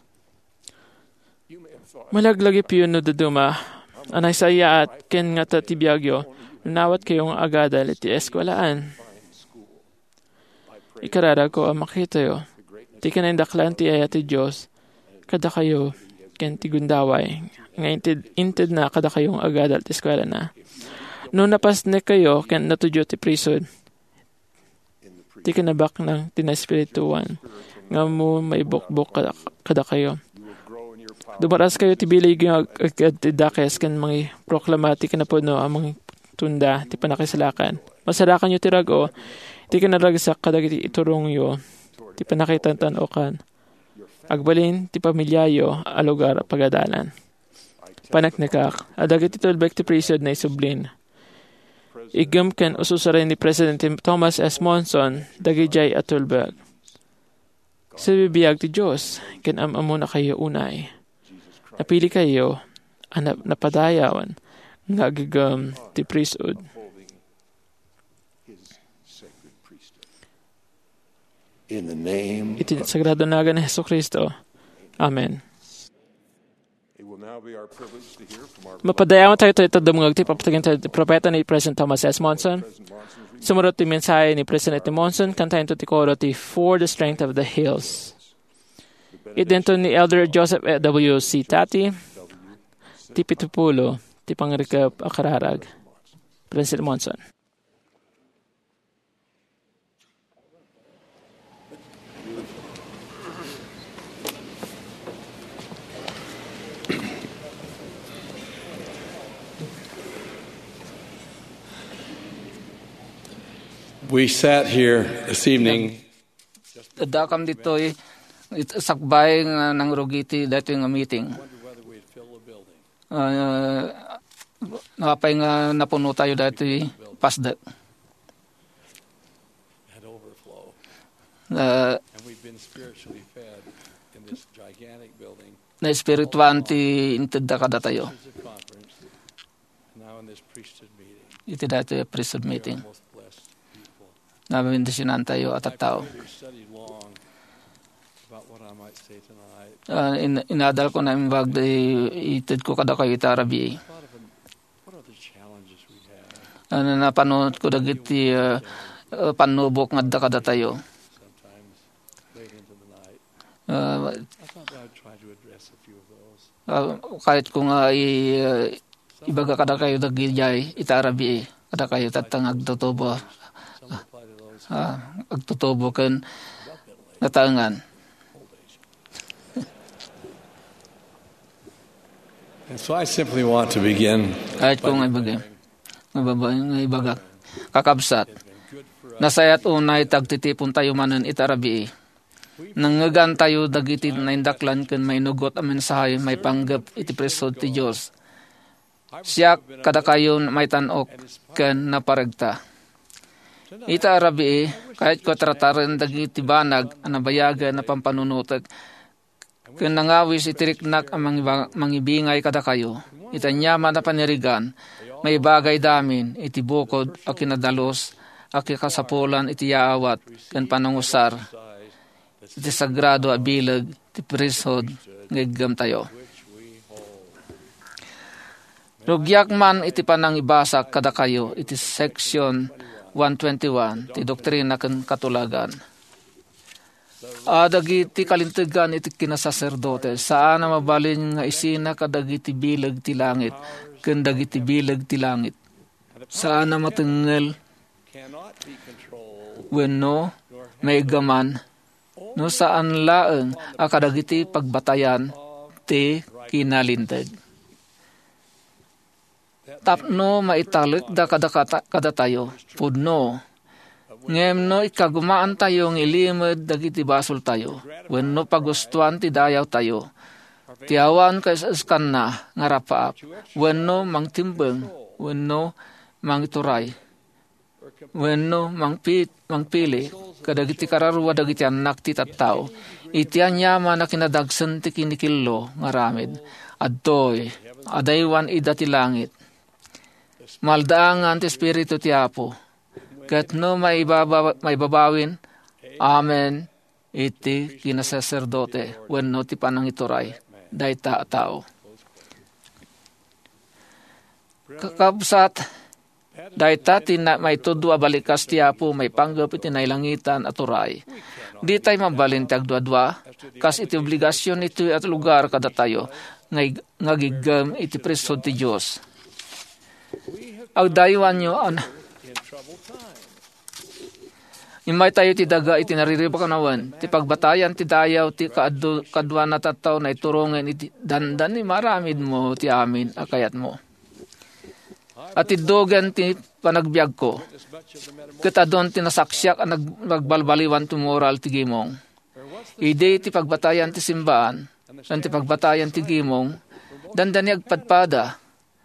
Malaglagi piyon no daduma, anay saya at ken nga ta ti biyagyo, nawat kayong agadal iti eskwalaan. Ikararag ko ang makita yo. Ti kanindaklan ti ayat ti Diyos, kada kayo, ken ti gundaway. Nga inted na kada kayong agadal ti eskwela na. No napasne kayo, ken natudyo ti priesthood. Ti kanabak ng tinaspirituan. Nga mo may bukbuk kada kayo. Dumaras kayo ti bilig yung agdakes ken mga proklamati kanapuno ang mga tunda ti panakisalakan. Masarakan yu ti rago, ti kanaragsak kadagiti iturong yu, ti panakitantan-okan. Agbalin ti pamilyayo a lugar pagadalan. Panaknekak, adagiti tulbek ti priesthood na isublin. Igam ken ususarin ni President Thomas S. Monson, dagijay at tulbek. Sa bibiyag ti Diyos, ken amamo na kayo unay. Napili kayo, napadayawan, nga gigam ti priesthood. In the name iti sagrado naga ni Jesucristo. Amen. Mapadayawan tayo ito dumungag ti papatagin tayo ti propeta ni President Thomas S. Monson. Sumunod ti mensahe ni President Monson, kantayin to ti koro ti For the Strength of the Hills. Idento ni Elder Joseph W. C. Tati, ti Pitupulo, ti pangrikap akararag. President Monson. We sat here this evening. Dakam dito'y sakbay ng rugiti dito yung meeting. Nakapay nga napuno tayo dito pasda. Na spirituan ti intenda kada tayo. Iti dito yung priesthood meeting. Nabindisinan tayo at tao. Inadal ko na imbag itid ko kada kayo itarabi. Napanood ko dagiti panubok nga kada tayo. Kahit kung ibaga kada kayo dagijay itarabi, kada kayo tatangag tutubo. Agtutubo kan natangan. And so I simply want to begin. Kahit kung ibaga kakabsat. Nasayat unay tagtitipon tayo manan itarabi. Nangagan tayo dagiti na indaklan kan may nugot ang mensahe may panggap iti priesthood ti Diyos. Siya kada kayo may tanok kan naparagta. Ita arabi, kahit ko trataran dagiti banag, anabayaga na pampanunutag, kung nangawis itiriknak ang mangibingay kada kayo, itanyama na panirigan, may bagay damin, itibukod, o kinadalos, o kikasapulan, itiyaawat, kan panangusar, iti sagrado abilag, iti priesthood, ngigam tayo. Rugyak man iti panang ibasak kada kayo, iti section 121, ti doktrina kan katulagan. Dagiti kalintigan iti kinasaserdote, saan na mabalin nga isina kadagiti bilag ti langit, ken dagiti bilag ti langit. Saan na matengel, wenno, may gaman, no saan laeng akadagiti pagbatayan ti kinalinteg. Tapno maitalik da kada tayo, pudno, ngem no ikagumaan tayo ng ilimod dagiti basol tayo, wenno pagustuhan ti dayaw tayo, tiawan kaisaskan na nga rapaap, wenno mangtimbeng, wenno mangituray, wenno mangpili, kadagiti kararwa dagiti anak ti tattao, iti anyama na kinadagsan ti kinikillo nga ramid, adtoy, adaywan ida ti langit, maldaangan ti espiritu ti Apo, ket no may babawin, amen, iti kinasaserdote, wenno ti panangituray, dayta tao. Kakabsat, dayta may tudwa balikas ti Apo, may panggap iti nailangitan at uray. Di tayo mabalin ti agdwa-dwa, kas iti obligasyon iti at lugar kada tayo, ngagigam iti priesthood ti Diyos. Agdaywan nyo, imay tayo ti daga iti nariribak kanawan, ti pagbatayan ti dayaw ti kadwa na tataw na iturungan iti dandan ni maramid mo ti amin akayat mo. At idogan ti panagbiag ko, kita doon ti nasaksak ang nagbalbaliwan ti moral ti gimong. Ide ti pagbatayan ti simbaan, dan ti pagbatayan ti gimong, dandan ni agpadpada,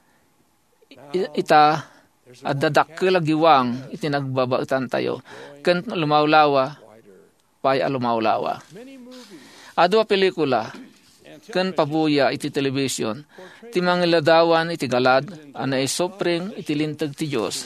ita at dadakkel giwang iti nagbabautan tayo ken lumawlawa pay lumawlawa. Adwa pelikula ken pabuya iti television ti mangiladawan iti galad ana isopring iti linteg ti Dios.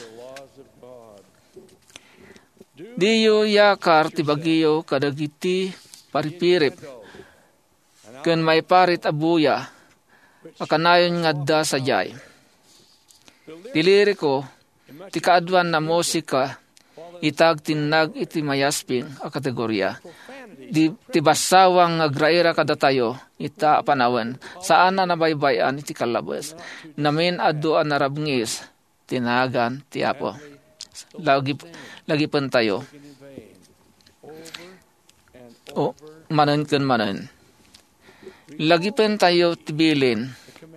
Diyo yakar ti bagyo kadagiti paripirip ken may parit abuya akanayon ngadda sajay. Diliri ko, ti kaadwan na musika, itag tinag iti mayasping a kategorya. Ti basawang agraira kada tayo, ita panawan, saan na nabaybayan iti kalabas. Namin aduan na rabngis, tinagan ti Apo. Lagi pan tayo. O, manan ken manan. Lagi pan tayo tibilin.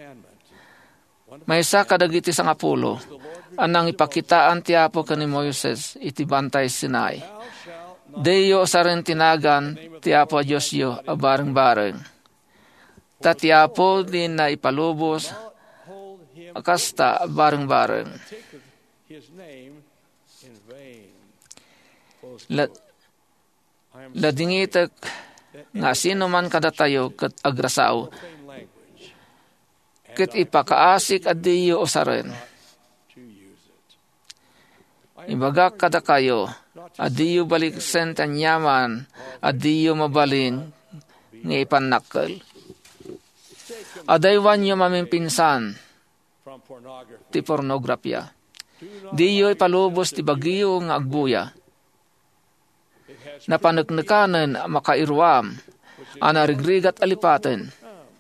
May isa kadagiti sang Apulo, anang ipakitaan ti Apo ken ni Moises iti bantay Sinai. Deyo sa rin tinagan ti Apo Diyosyo abareng-bareng. Ta ti Apo din na ipalubos akasta abareng-bareng. Ladingitek nga sino man kada tayo ket agrasaw, ket ipakaasik at diyo osaren. Ibagak kada kayo, at diyo baliksen tanyaman, at diyo mabalin, nga ipanakkel. Adaywan nyo mamimpinsan, ti pornografya. Diyo ipalubos ti bagyo nga agbuya. Napanagnakanan makairwam, anarigrigat alipaten.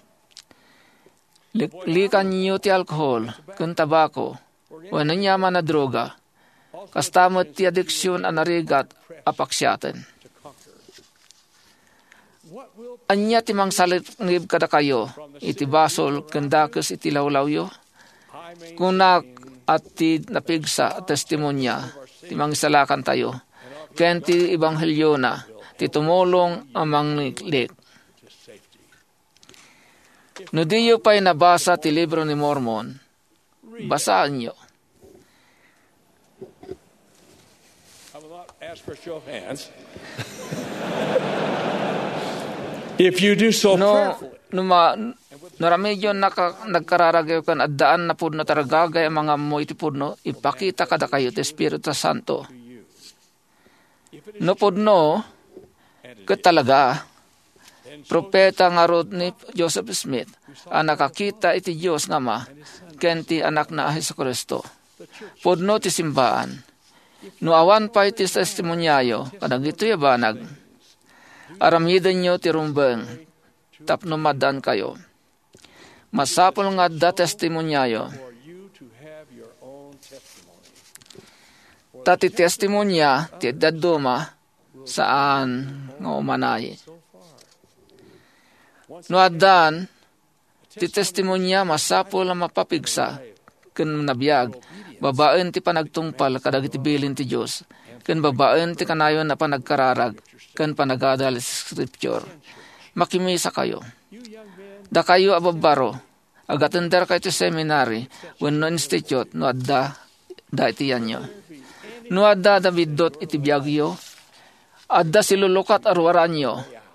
Likan niyo ti alkohol, kun tabako, o nanyaman na droga, kastamot ti adiksyon anarigat apaksyatan. Anya ti mangsalip kada kayo, iti basol, kandakes iti lawlawyo, kunak at ti napigsa testimonya, ti mangisalakan tayo, ken ti ibanghelyo na, ti tumulong amang niklik. No diyo pa'y nabasa ti libro ni Mormon, basaan nyo. ask for a show of hands. If you do so prayerfully. Naramedyo nagkararagayo kan at daan na pudno taragagay ang mga mo iti pudno, ipakita kada kayo ti Espiritu Santo. No pudno, talaga, propeta nga rod ni Joseph Smith, ang nakakita iti Diyos nga ma, ken ti anak na Jesucristo. Pudno ti simbaan. No awan pa iti testimonyayo, kadag ito yabanag, aramidan nyo ti rumbeng, tapno madan kayo. Masapol nga da testimonyayo. Tati testimonya ti daduma saan nga umanay. No adan ti testimonya masapol nga mapapigsa ken nabiyag babaen ti panagtungpal kadag iti bilin ti Dios ken babaen ti kanayon na panagkararag ken panagadal sa scripture. Makimisa kayo. Da kayo ababaro, agatender kayo ti seminary, wenno institute, no adda, da iti yanyo. No adda da bidot iti biyagyo, adda silulukat arwaran nyo.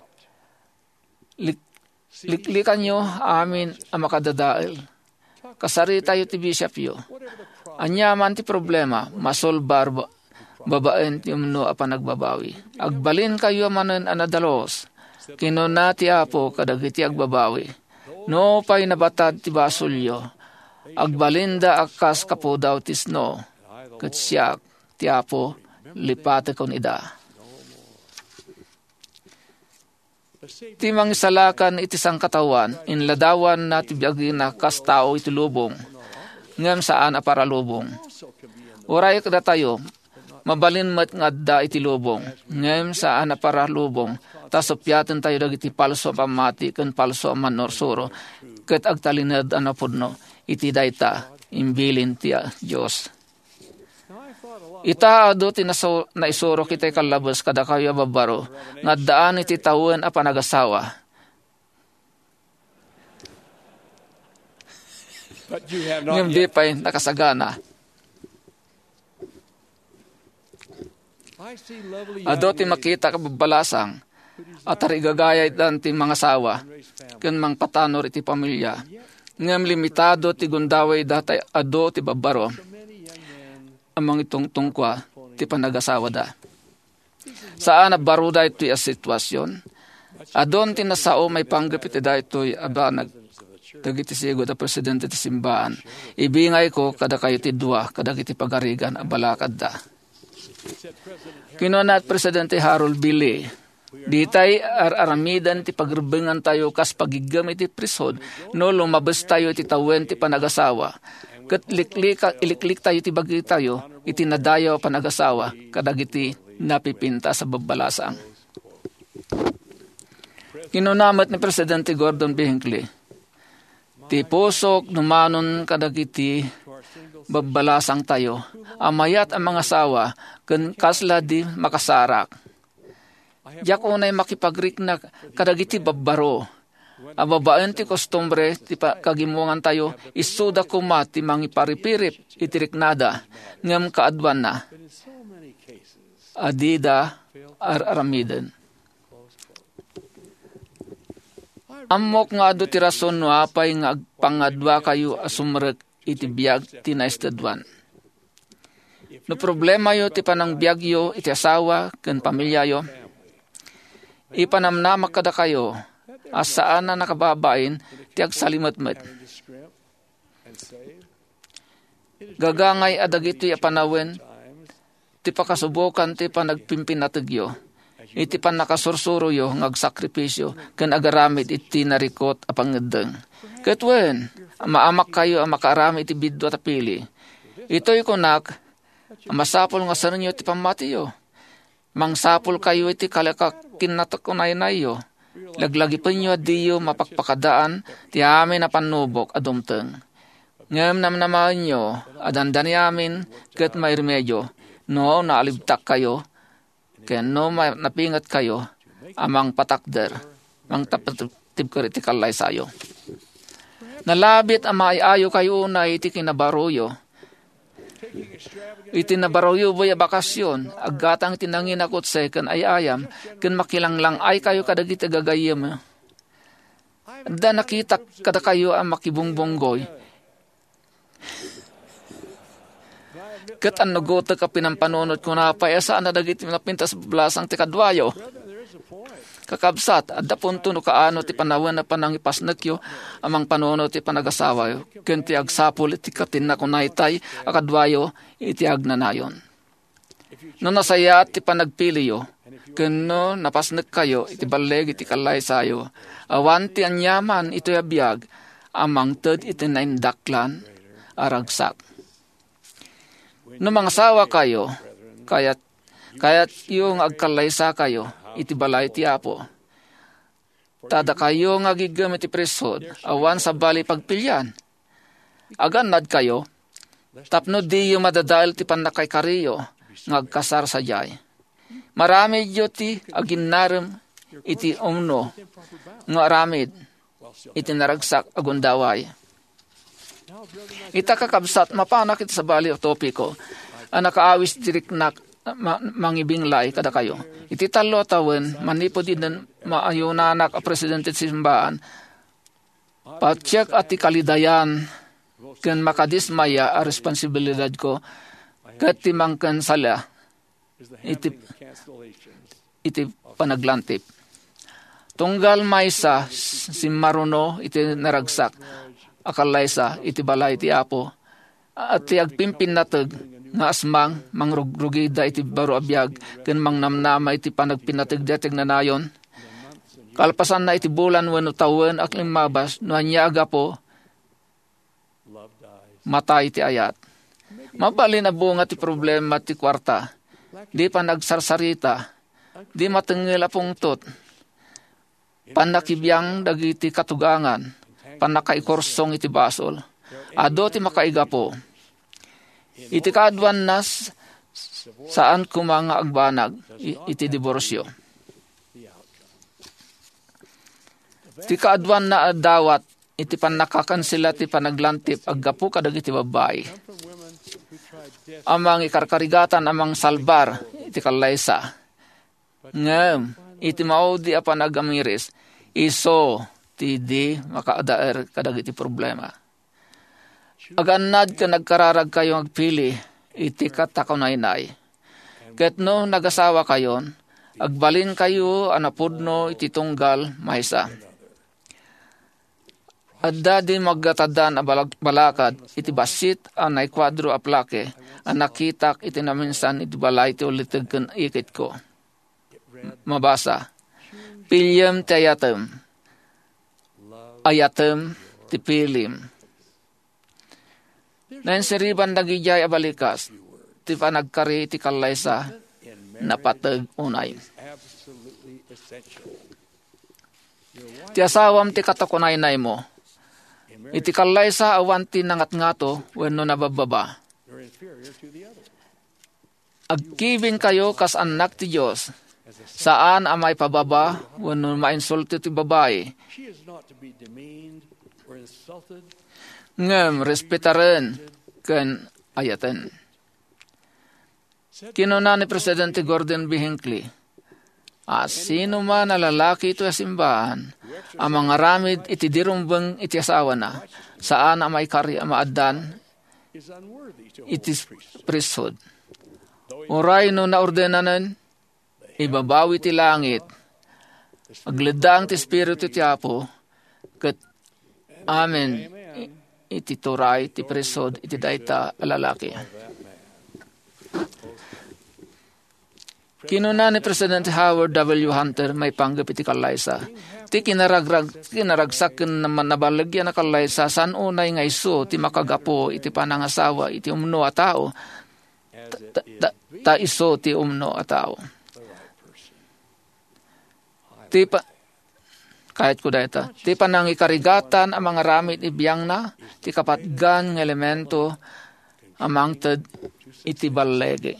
Liklikan nyo, amin ang makadadail. Kasari tayo ti bishop yo. Anyaman ti problema, masolbar babaen ti umno a panagbabawi. Agbalin kayo manen anadalos, kinuna ti apo kadagiti agbabawi. No pay nabatad ti basulyo, agbalinda akas kapo daw tisno, ket siya ti apo lipate kon ida. Ti mangisalakan iti sangkatawan, inladawan na ti biagi na kas tao iti lubong, ngem saan a para lubong. Uray kada tayo, mabalin met ngadda iti lubong, ngem saan a para lubong, tasopyaten tayo dagiti palso pamati ken palso manorsuro ket agtalined anapudno iti dayta imbilin ti Dios. Ita adu ti naisuro kitay kalabos kada kayo babaro ngaddaan iti tawen a panagasawa. Ngem di pay nakasagana. Adu ti makita kababalasang at arigagayay dan ti mga sawa, ken mang patanor iti pamilya. Ngem limitado ti gundaway datay ado ti babaro, amang itong tungkwa ti panagasawa da. Saan na baruda ito yung sitwasyon? Adon ti nasao may panggap iti da ito abanag. Dagiti sigo da presidente ti simbaan. Ibingay ko kada kayo ti dua, kada kiti pagarigan abalakad da. Kinuna at Presidente Harold Billy, ditay aramidan ti pagrubengan tayo kas pagigam iti prisod, no lumabas tayo iti tawen ti panagasawa. Kat iliklik tayo ti bagi tayo, iti nadayo panagasawa, kadag iti napipinta sa babalasang. Kinunamat ni Presidente Gordon B. Hinckley, ti pusok numanon kadag iti babalasang tayo, amayat ang mga sawa, ken kasla di makasarak. Diyak unay makipagrik na kadagiti babbaro. Ababaen ti kostumbre ti kagimungan tayo, isuda kumat ti mangiparipirip itiriknada, ngem kaadwan na. Adida aramiden. Amok nga adu ti rason no apay nga agpangadwa kayo asumrek iti biag ti naistadwan. No problema yo ti panang biag yo iti asawa ken pamilya yo, ipanamnamak kada kayo, asaan na nakababain, ti agsalimatmet. Gagangay adagiti apanawen, ti pakasubukan ti panagpimpinatigyo, iti panakasursuro yo, ngagsakripisyo, ken agaramid iti narikot apangedeng. Ketwen, maamak kayo ang makaarami iti bidwa tapili. Ito'y kunak, masapol nga sa ninyo iti pamati yo. Mangsapol kayo iti kalakakin na takunay na iyo. Laglagi pa nyo adiyo mapakpakadaan, ti amin na panubok adumteng. Ngem namnaman nyo, adandan amin, ket may remedyo, no naalibtak kayo, ken no napingat kayo, amang patakder, mang tapatib kritikal lay sayo. Nalabit ang maayayo kayo na iti kinabaruyo. Iti nabarawyo boy bakasyon, aggatang tinanginakot sa kan ayayam, kan makilanglang ay kayo kadagiti gagayam. Da nakita kada kayo ang makibungbonggoy. Kat ang nagota ka pinampanunod ko na payasaan na dagiti napintas blasang ti kadwayo. Kakabsat, adda punto no kaano ti panawan na panangipasnagyo, amang panono ti panagasawayo, ken ti agsapul iti katin na kunaytay, akadwayo, iti agnanayon. No nasaya ti panagpiliyo, ken no napasnag kayo, iti baleg iti kalay sayo, awan ti anyaman ito yabiyag, amang ted iti naindaklan, aragsak. No mga sawa kayo, kaya't yung agkalaysa kayo, iti balay ti Apo. Tada kayo nga gigamit iti presod, awan sa bali pagpilyan. Aganad kayo, tapno di yung madadail ti panakay kariyo, nga agkasar sa jay. Marami yo ti aginarem iti umno, nga aramid, iti naragsak agundaway. Ita kakabsat, mapanak iti sa bali o topiko, ang nakaawis diriknak, mangibinglay kada kayo. Iti talo tawen, manipod din maayunanak a presidente simbahan, patsyak at ikalidayan, ken makadismaya a responsibilidad ko, kat timangkan sala, iti panaglantip. Tunggal maysa, si Maruno, iti naragsak, akalaysa, iti balay iti Apo, at ti agpimpin natag, nga asmang, mangrugida iti baro abiyag, ken mangnamnama iti panagpinatig-detig na nayon. Kalpasan na iti bulan wano tawen ak limabas, no anyaga po, matay iti ayat. Mabalin na bunga ti problema ti kwarta, di pa nagsarsarita, di matengel a pungtot, panakibiyang dagiti katugangan, panakaikorsong iti basol, ado ti makaiga po. Iti kaadwan nas saan kumanga agbanag iti diborsyo. Iti kaadwan na adawat iti panakakan sila ti panaglantip aggapu kadag iti babae. Amang ikarkarigatan amang salbar iti kalaysa. Ngem iti maudi a panagamiris iso ti di makaadaer kadag iti problema. Aganad ka nagkararag kayo agpili, iti katakaw-nainay. Ket no nagasawa kayon, agbalin kayo anapudno iti tunggal maysa. Adda din maggatadan a balakad, iti basit anay kwadro a plake, anakitak iti naminsan iti balay iti ulitag ken ikit ko. Mabasa, pilyem ti ayatem ti pilim. Nansiriban dagijay abalikas, ti panagkari ti kalaysa, napatag unay. Ti asawam ti katakunaynay mo, iti kalaysa awan ti nangat-ngato, wenno nabababa. Agkibin kayo kas anak ti Diyos, saan amay pababa, wenno mainsulto ti babae. Ngem respetaren ken ayaten. Kinuna ni Presidente Gordon B. Hinckley, sino man na lalaki ito sa simbahan, ang mga ramid iti dirumbeng iti asawa na, saan ang may kari maadan iti priesthood. Uray no naordenanan, ibabawi ti langit, agledang ti Espiritu ti Apo, ket amen. Iti turay, iti presod, iti dayta alalaki. Kinuna ni President Howard W. Hunter may panggap iti kalaysa. Ti kinaragsakin naman nabalagyan na kalaysa san unay nga iso ti makagapo iti panangasawa iti umno a tao. Ta iso ti umno a tao. Kahit ko dayta, ti panangikarigatan ang mga ramit ibiyang na, ti kapatgan ng elemento amang ted iti balege.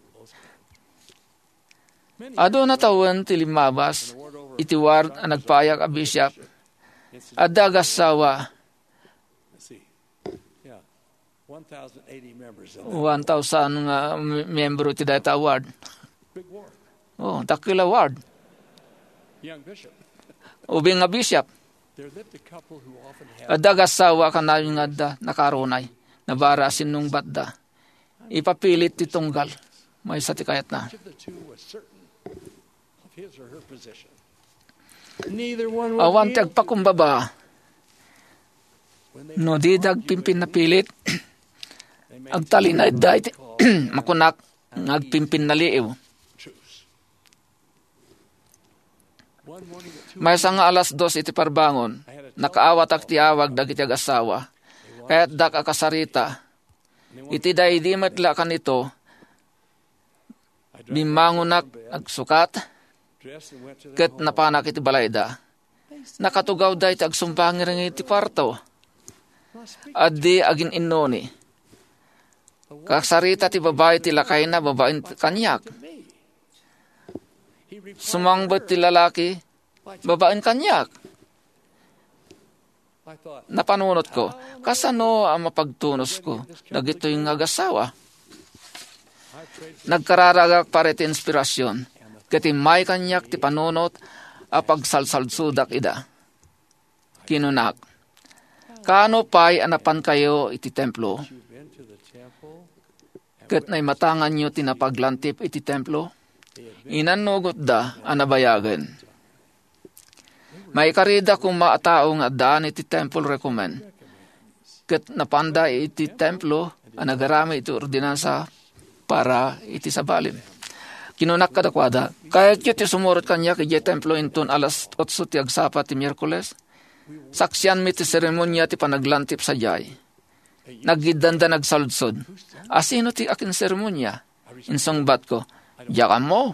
Ado na tawen ti limabas, iti ward ang nagpayak a bishop, adagas sawa, 1,080 members in that. 1,000 nga miyembro ti dayta award. Big war. Oh, dakil award. Young bishop. Ubing nga bishop. There lived a couple who often had Adagasawa ka na yung adda nakarunay. Nabarasin nung batda. Ipapilit ti tunggal. May sa ti kayat na. each of the two was certain of his or her position. Neither one would Awan yield. tagpakumbaba. When they No di dagpimpin na pilit. they made Agtali na idda iti makunak. Ngagpimpin na liiw. truce. One morning at 2 May sa nga alas 2 iti parbangon. Nakaawat ak ti awag dagiti agasawa. Kaya't dak akasarita. Iti day di matla kanito. Bimangunak agsukat. dressed and went to the Ket napanak iti balayda. Nakatugaw day ti agsumpangir ng iti kwarto. Addi agin innoni. Kasarita ti babae ti lakay na babaeng kanyak. He replied, Sumangbot ti lalaki babaeng kanyak. I thought, Napanunot ko, kasano ang mapagtunos ko? Dagito yung agasawa. Nagkararagak pare ti inspirasyon. Kati may kanyak ti panunot a pagsalsalsudak ida. Kinunak. Kano pa'y anapan kayo iti templo? you've been to the temple. Ket na matangan nyo tinapaglantip iti templo? Inanugot da anabayagan. May karida kung maatao nga daan iti temple recommend. Ket napanda iti templo anagarami iti ordinansa para iti sabalim. Kinunak kadakwada. Kaya ti sumurot kanya kay templo inton alas 8 ti agsapa ti Miyerkules. Saksyan mi ti seremonya ti panaglantip sa jay. Nagidanda nagsaludsod. Asino ti akin seremonya? Insangbat ko, yakan mo.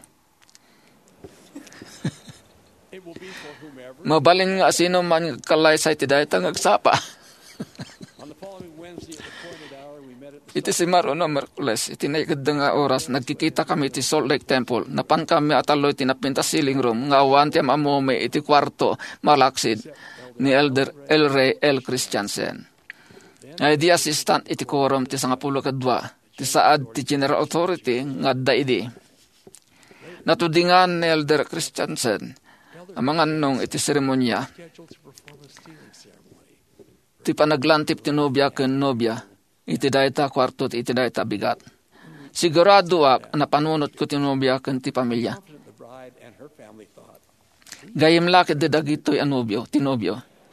It will be for whomever. Mabalin nga asino man kalay sa iti daytang agsapa. On the following Wednesday at the appointed hour, we met at the Iti si Maruno Merkules, iti naikad nga oras, nagkikita kami iti Salt Lake Temple. Napan kami ataloy tinapinta ceiling room, nga awan ti amome iti kwarto malaksid ni Elder El Rey L. Christiansen. Ay di assistant iti quorum ti 12 ti saad ti general authority nga adda idi. Natudingan ni Elder Christiansen ang mga nung iti seremonya scheduled to perform a stealing ceremony. ti panaglantip ti nobya ken nobya iti dayta kwarto iti dayta bigat. Sigurado ak napanunot ko ti nobya ken ti pamilya. Confident the bride and her family thought, Gayem lakid de dagitoy anobyo, ti nobyo.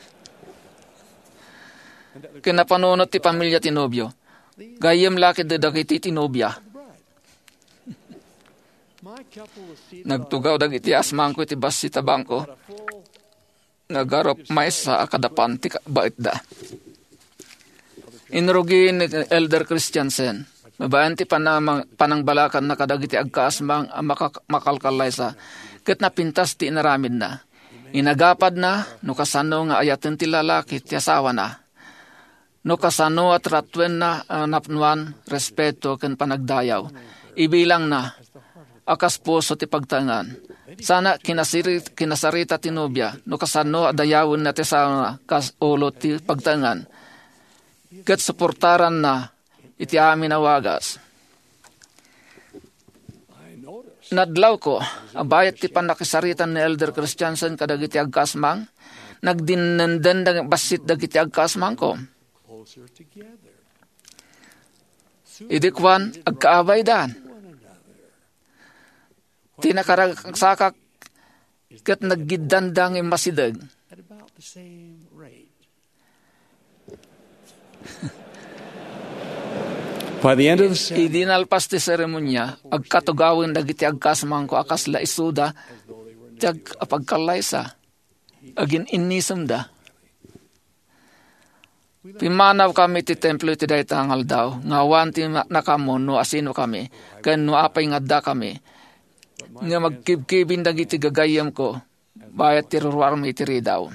Ken napanunot ti pamilya ti nobyo. Gayem lakid de dagiti ti nobya. my couple was seated Nagtugaw dagiti asmangko iti basi tabangko. on a full Nagarop may sa akadapan ti bait da. Inrugi ni Elder Christiansen. Mabayan ti panangbalakan na kadagiti agkaasmang ang makalkalay sa ket napintas ti inaramid na. Inagapad na, no kasano nga ayaten ti lalaki ti asawa na. No kasano at ratwen na napnuan, respeto ken panagdayaw. Ibilang na, akas puso ti pagtangan. Sana kinasarita ti nobya, no kasano adayawin na ti sana kas ulo ti pagtangan. Ket suportaran na iti amin na wagas. I noticed Nadlaw ko, abayat ti panakisaritan ni Elder Christiansen kadagiti agkasmang, nagdinenden basit dagiti agkasmang ko. closer together. Idikwan, agkaabay dan. Tinakaragsak ket naggidandang imasidag. At about the same rate. By the end of the ceremony, Idinalpas ti seremonya, agkatugawin dagiti agkasmang ko akas la isuda, ti apagkalaysa, agin inisam da. Pimanaw kami ti templo iti daytangal daw, ngawan ti nakamo no asino kami, ken no apay ngadda kami, nga magkibkibin dagiti gagayam ko, bayat ti ruwarmi iti ridaw.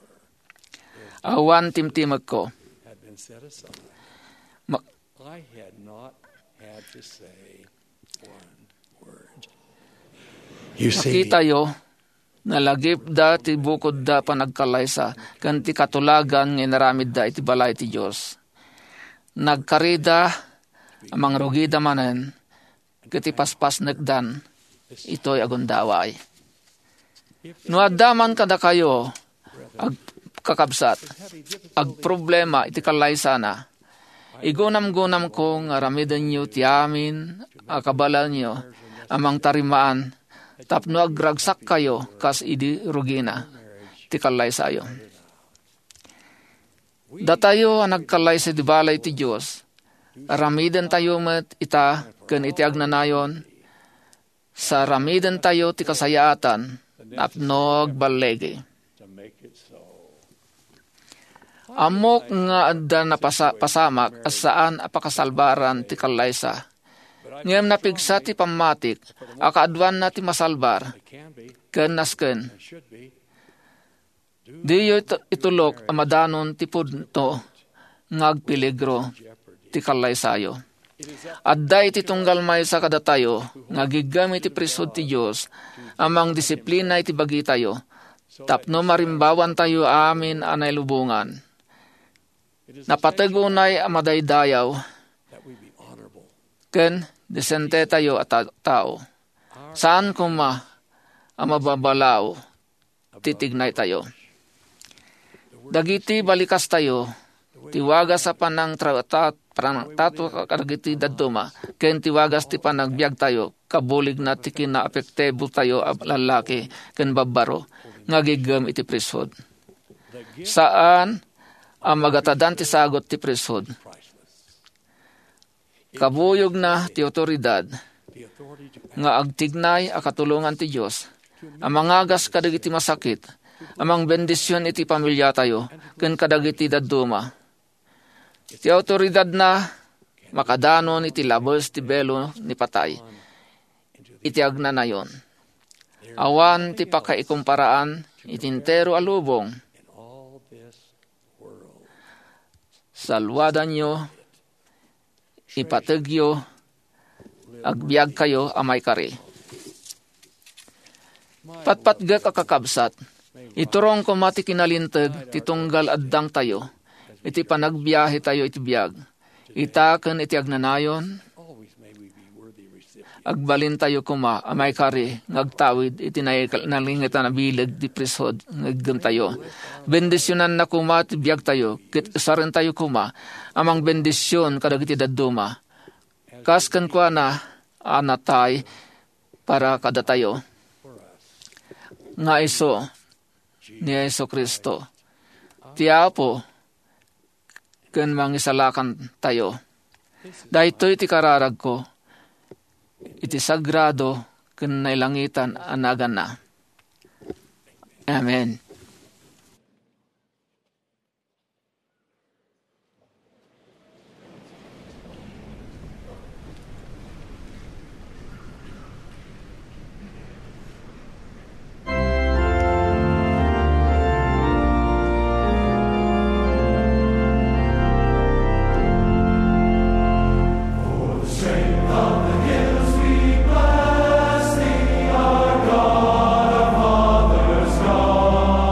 Awan timtimag ko, had been set aside. Ma- I had not had to say one word. You see, Nakita yo, nalagip da ti bukod da panagkalaysa, kan ti katulagan nga naramid da iti balay ti Diyos. nagkarida amang rugida manen, kiti paspas nagdan, ito'y agundaway. Nuadaman kada kayo, ag kakabsat, ag problema iti kalay sana, igunam-gunam ko nga ramidan nyo tiyamin, akabalan nyo, amang tarimaan, tapno agragsak kayo, kas idi rugina, ti kalay sayo. Datayo ang nagkalay sa dibalay ti Diyos, ramidan tayo met ita, ken iti agnanayon, sa ramidan tayo ti kasayaatan, apnog balegi. Amok nga adda na pasamak, as saan apakasalbaran ti kalaysa. Ngem napigsa ti pamatik, akaadwan na ti masalbar, ken nasken. Diyo itulok amadanon ti pudto ngagpiligro ti kalaysayo. Adda iti tunggal may sa kada tayo ngagigami ti prisod ti Dios amang disiplina iti bagi tayo tapno marimbawan tayo amin anay lubungan. Napatagunay amadaydayaw ken desente tayo at tao. Saan kuma amababalaw titignay tayo. Dagiti balikas tayo, tiwagas sa panang tato kadagiti daduma, ken tiwagas ti panagbiag tayo, kabulig na ti kinaapektebu tayo lalaki, ken babaro, ngagigam iti prisod. Saan ang magatadan ti sagot ti prisod? Kabuyog na ti otoridad, nga agtignay akatulungan ti Diyos, ang mangagas kadagiti masakit, amang bendisyon iti pamilya tayo, ken kadagiti daduma. Ti autoridad na makadanon iti labos ti belo ni patay. Iti agnanayon. Awan ti pakaikumparaan itintero alubong. Salwadan nyo, ipatagyo, agbiag kayo amay kari. Patpatgak akakabsat, iturong ko mati kinalintag, titunggal addang tayo, iti panagbiyahe tayo iti biyag, itaken iti agnanayon, agbalin tayo kuma, amay kari, ngagtawid, iti nalingitan na bilag, di prisod, ngaggam tayo. Bendisyonan na kuma, iti biyag tayo, sarin tayo kuma, amang bendisyon kadag iti daduma. Kaskan kwa na, anatay, para kada tayo. Nga iso, ni Yesu Kristo. Tiapo, ken mangisalakan tayo. Dahito iti kararag ko, iti sagrado, ken nailangitan anagan na. Amen. God, our Father's God.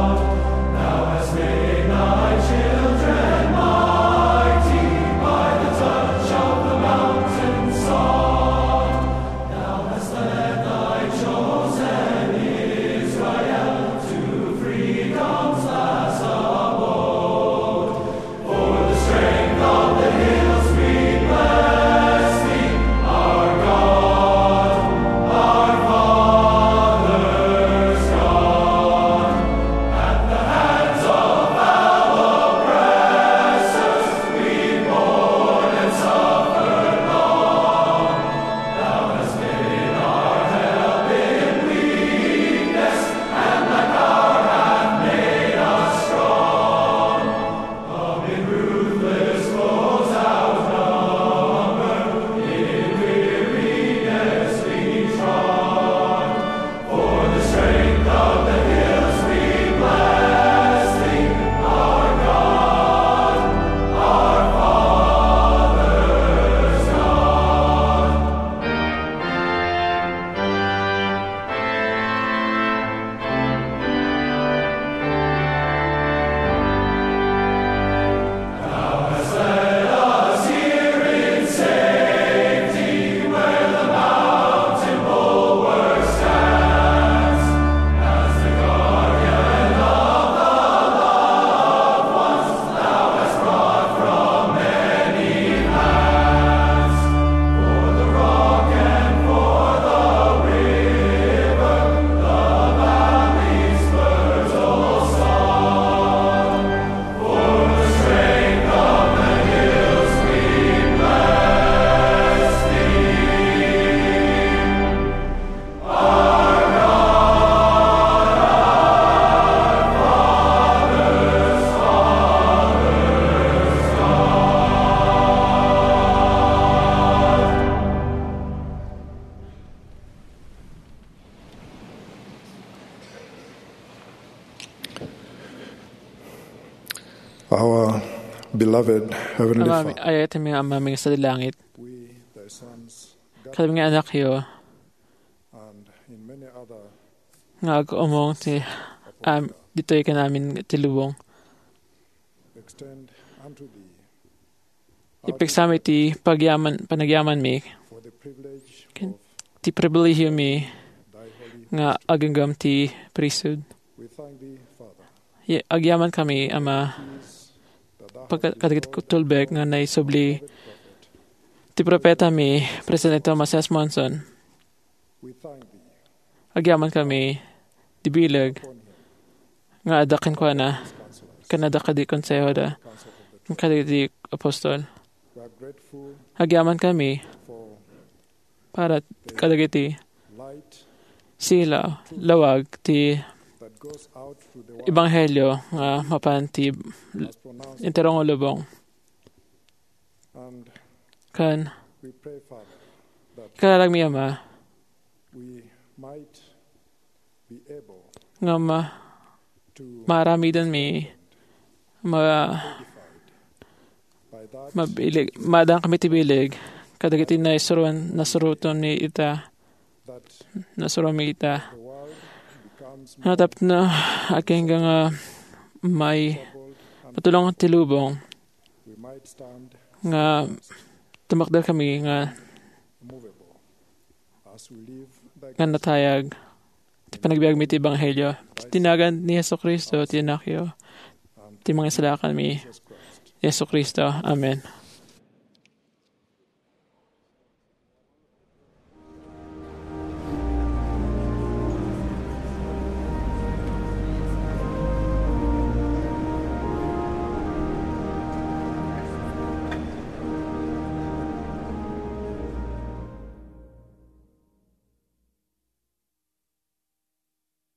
Beloved Heavenly Amami, Father, ayat mi amaming sa langit. we, thy sons, Kami nga anak yo, and in many other nga umong ti dito ka namin tilubong. extend unto thee Ipiksami ti panagyaman mi, for the privilege Ken- of ti pribilehyo mi thy holy. nga aganggam ti priesthood. We thank thee, Father, Agyaman kami, Ama, peace that thou pagkadagit ko tulbek nga naisubli prophet. ti propeta mi, President Thomas S. Monson. We thank thee Agyaman kami, di bilag, upon him, nga adakin ko na, counselors, kanada ka di konseho da, counsel of the kada di apostol. We are grateful Agyaman kami, for para kadagiti light sila, lawag, ti that goes out through the world ebanghelyo, nga mapan ti as pronounced. interong ulubong. And Kan, we pray, Father, that kararag mi Ama, we might be able nga to maramidan mi, by that mabilig, madang kami tibilig, kadagiti na nasuruton mi ita, that nasuruan mi ita. the world becomes Natap na aking nga may troubled and patulong tilubong we might stand nga tumakdal kami nga immovable as we live thy nga natayag ti panagbiag mi ti ebanghelyo. Tinagan ni Yesu Kristo, tinakyo, ti mga isalakan mi, Jesus Christ. Yesu Kristo. Amen.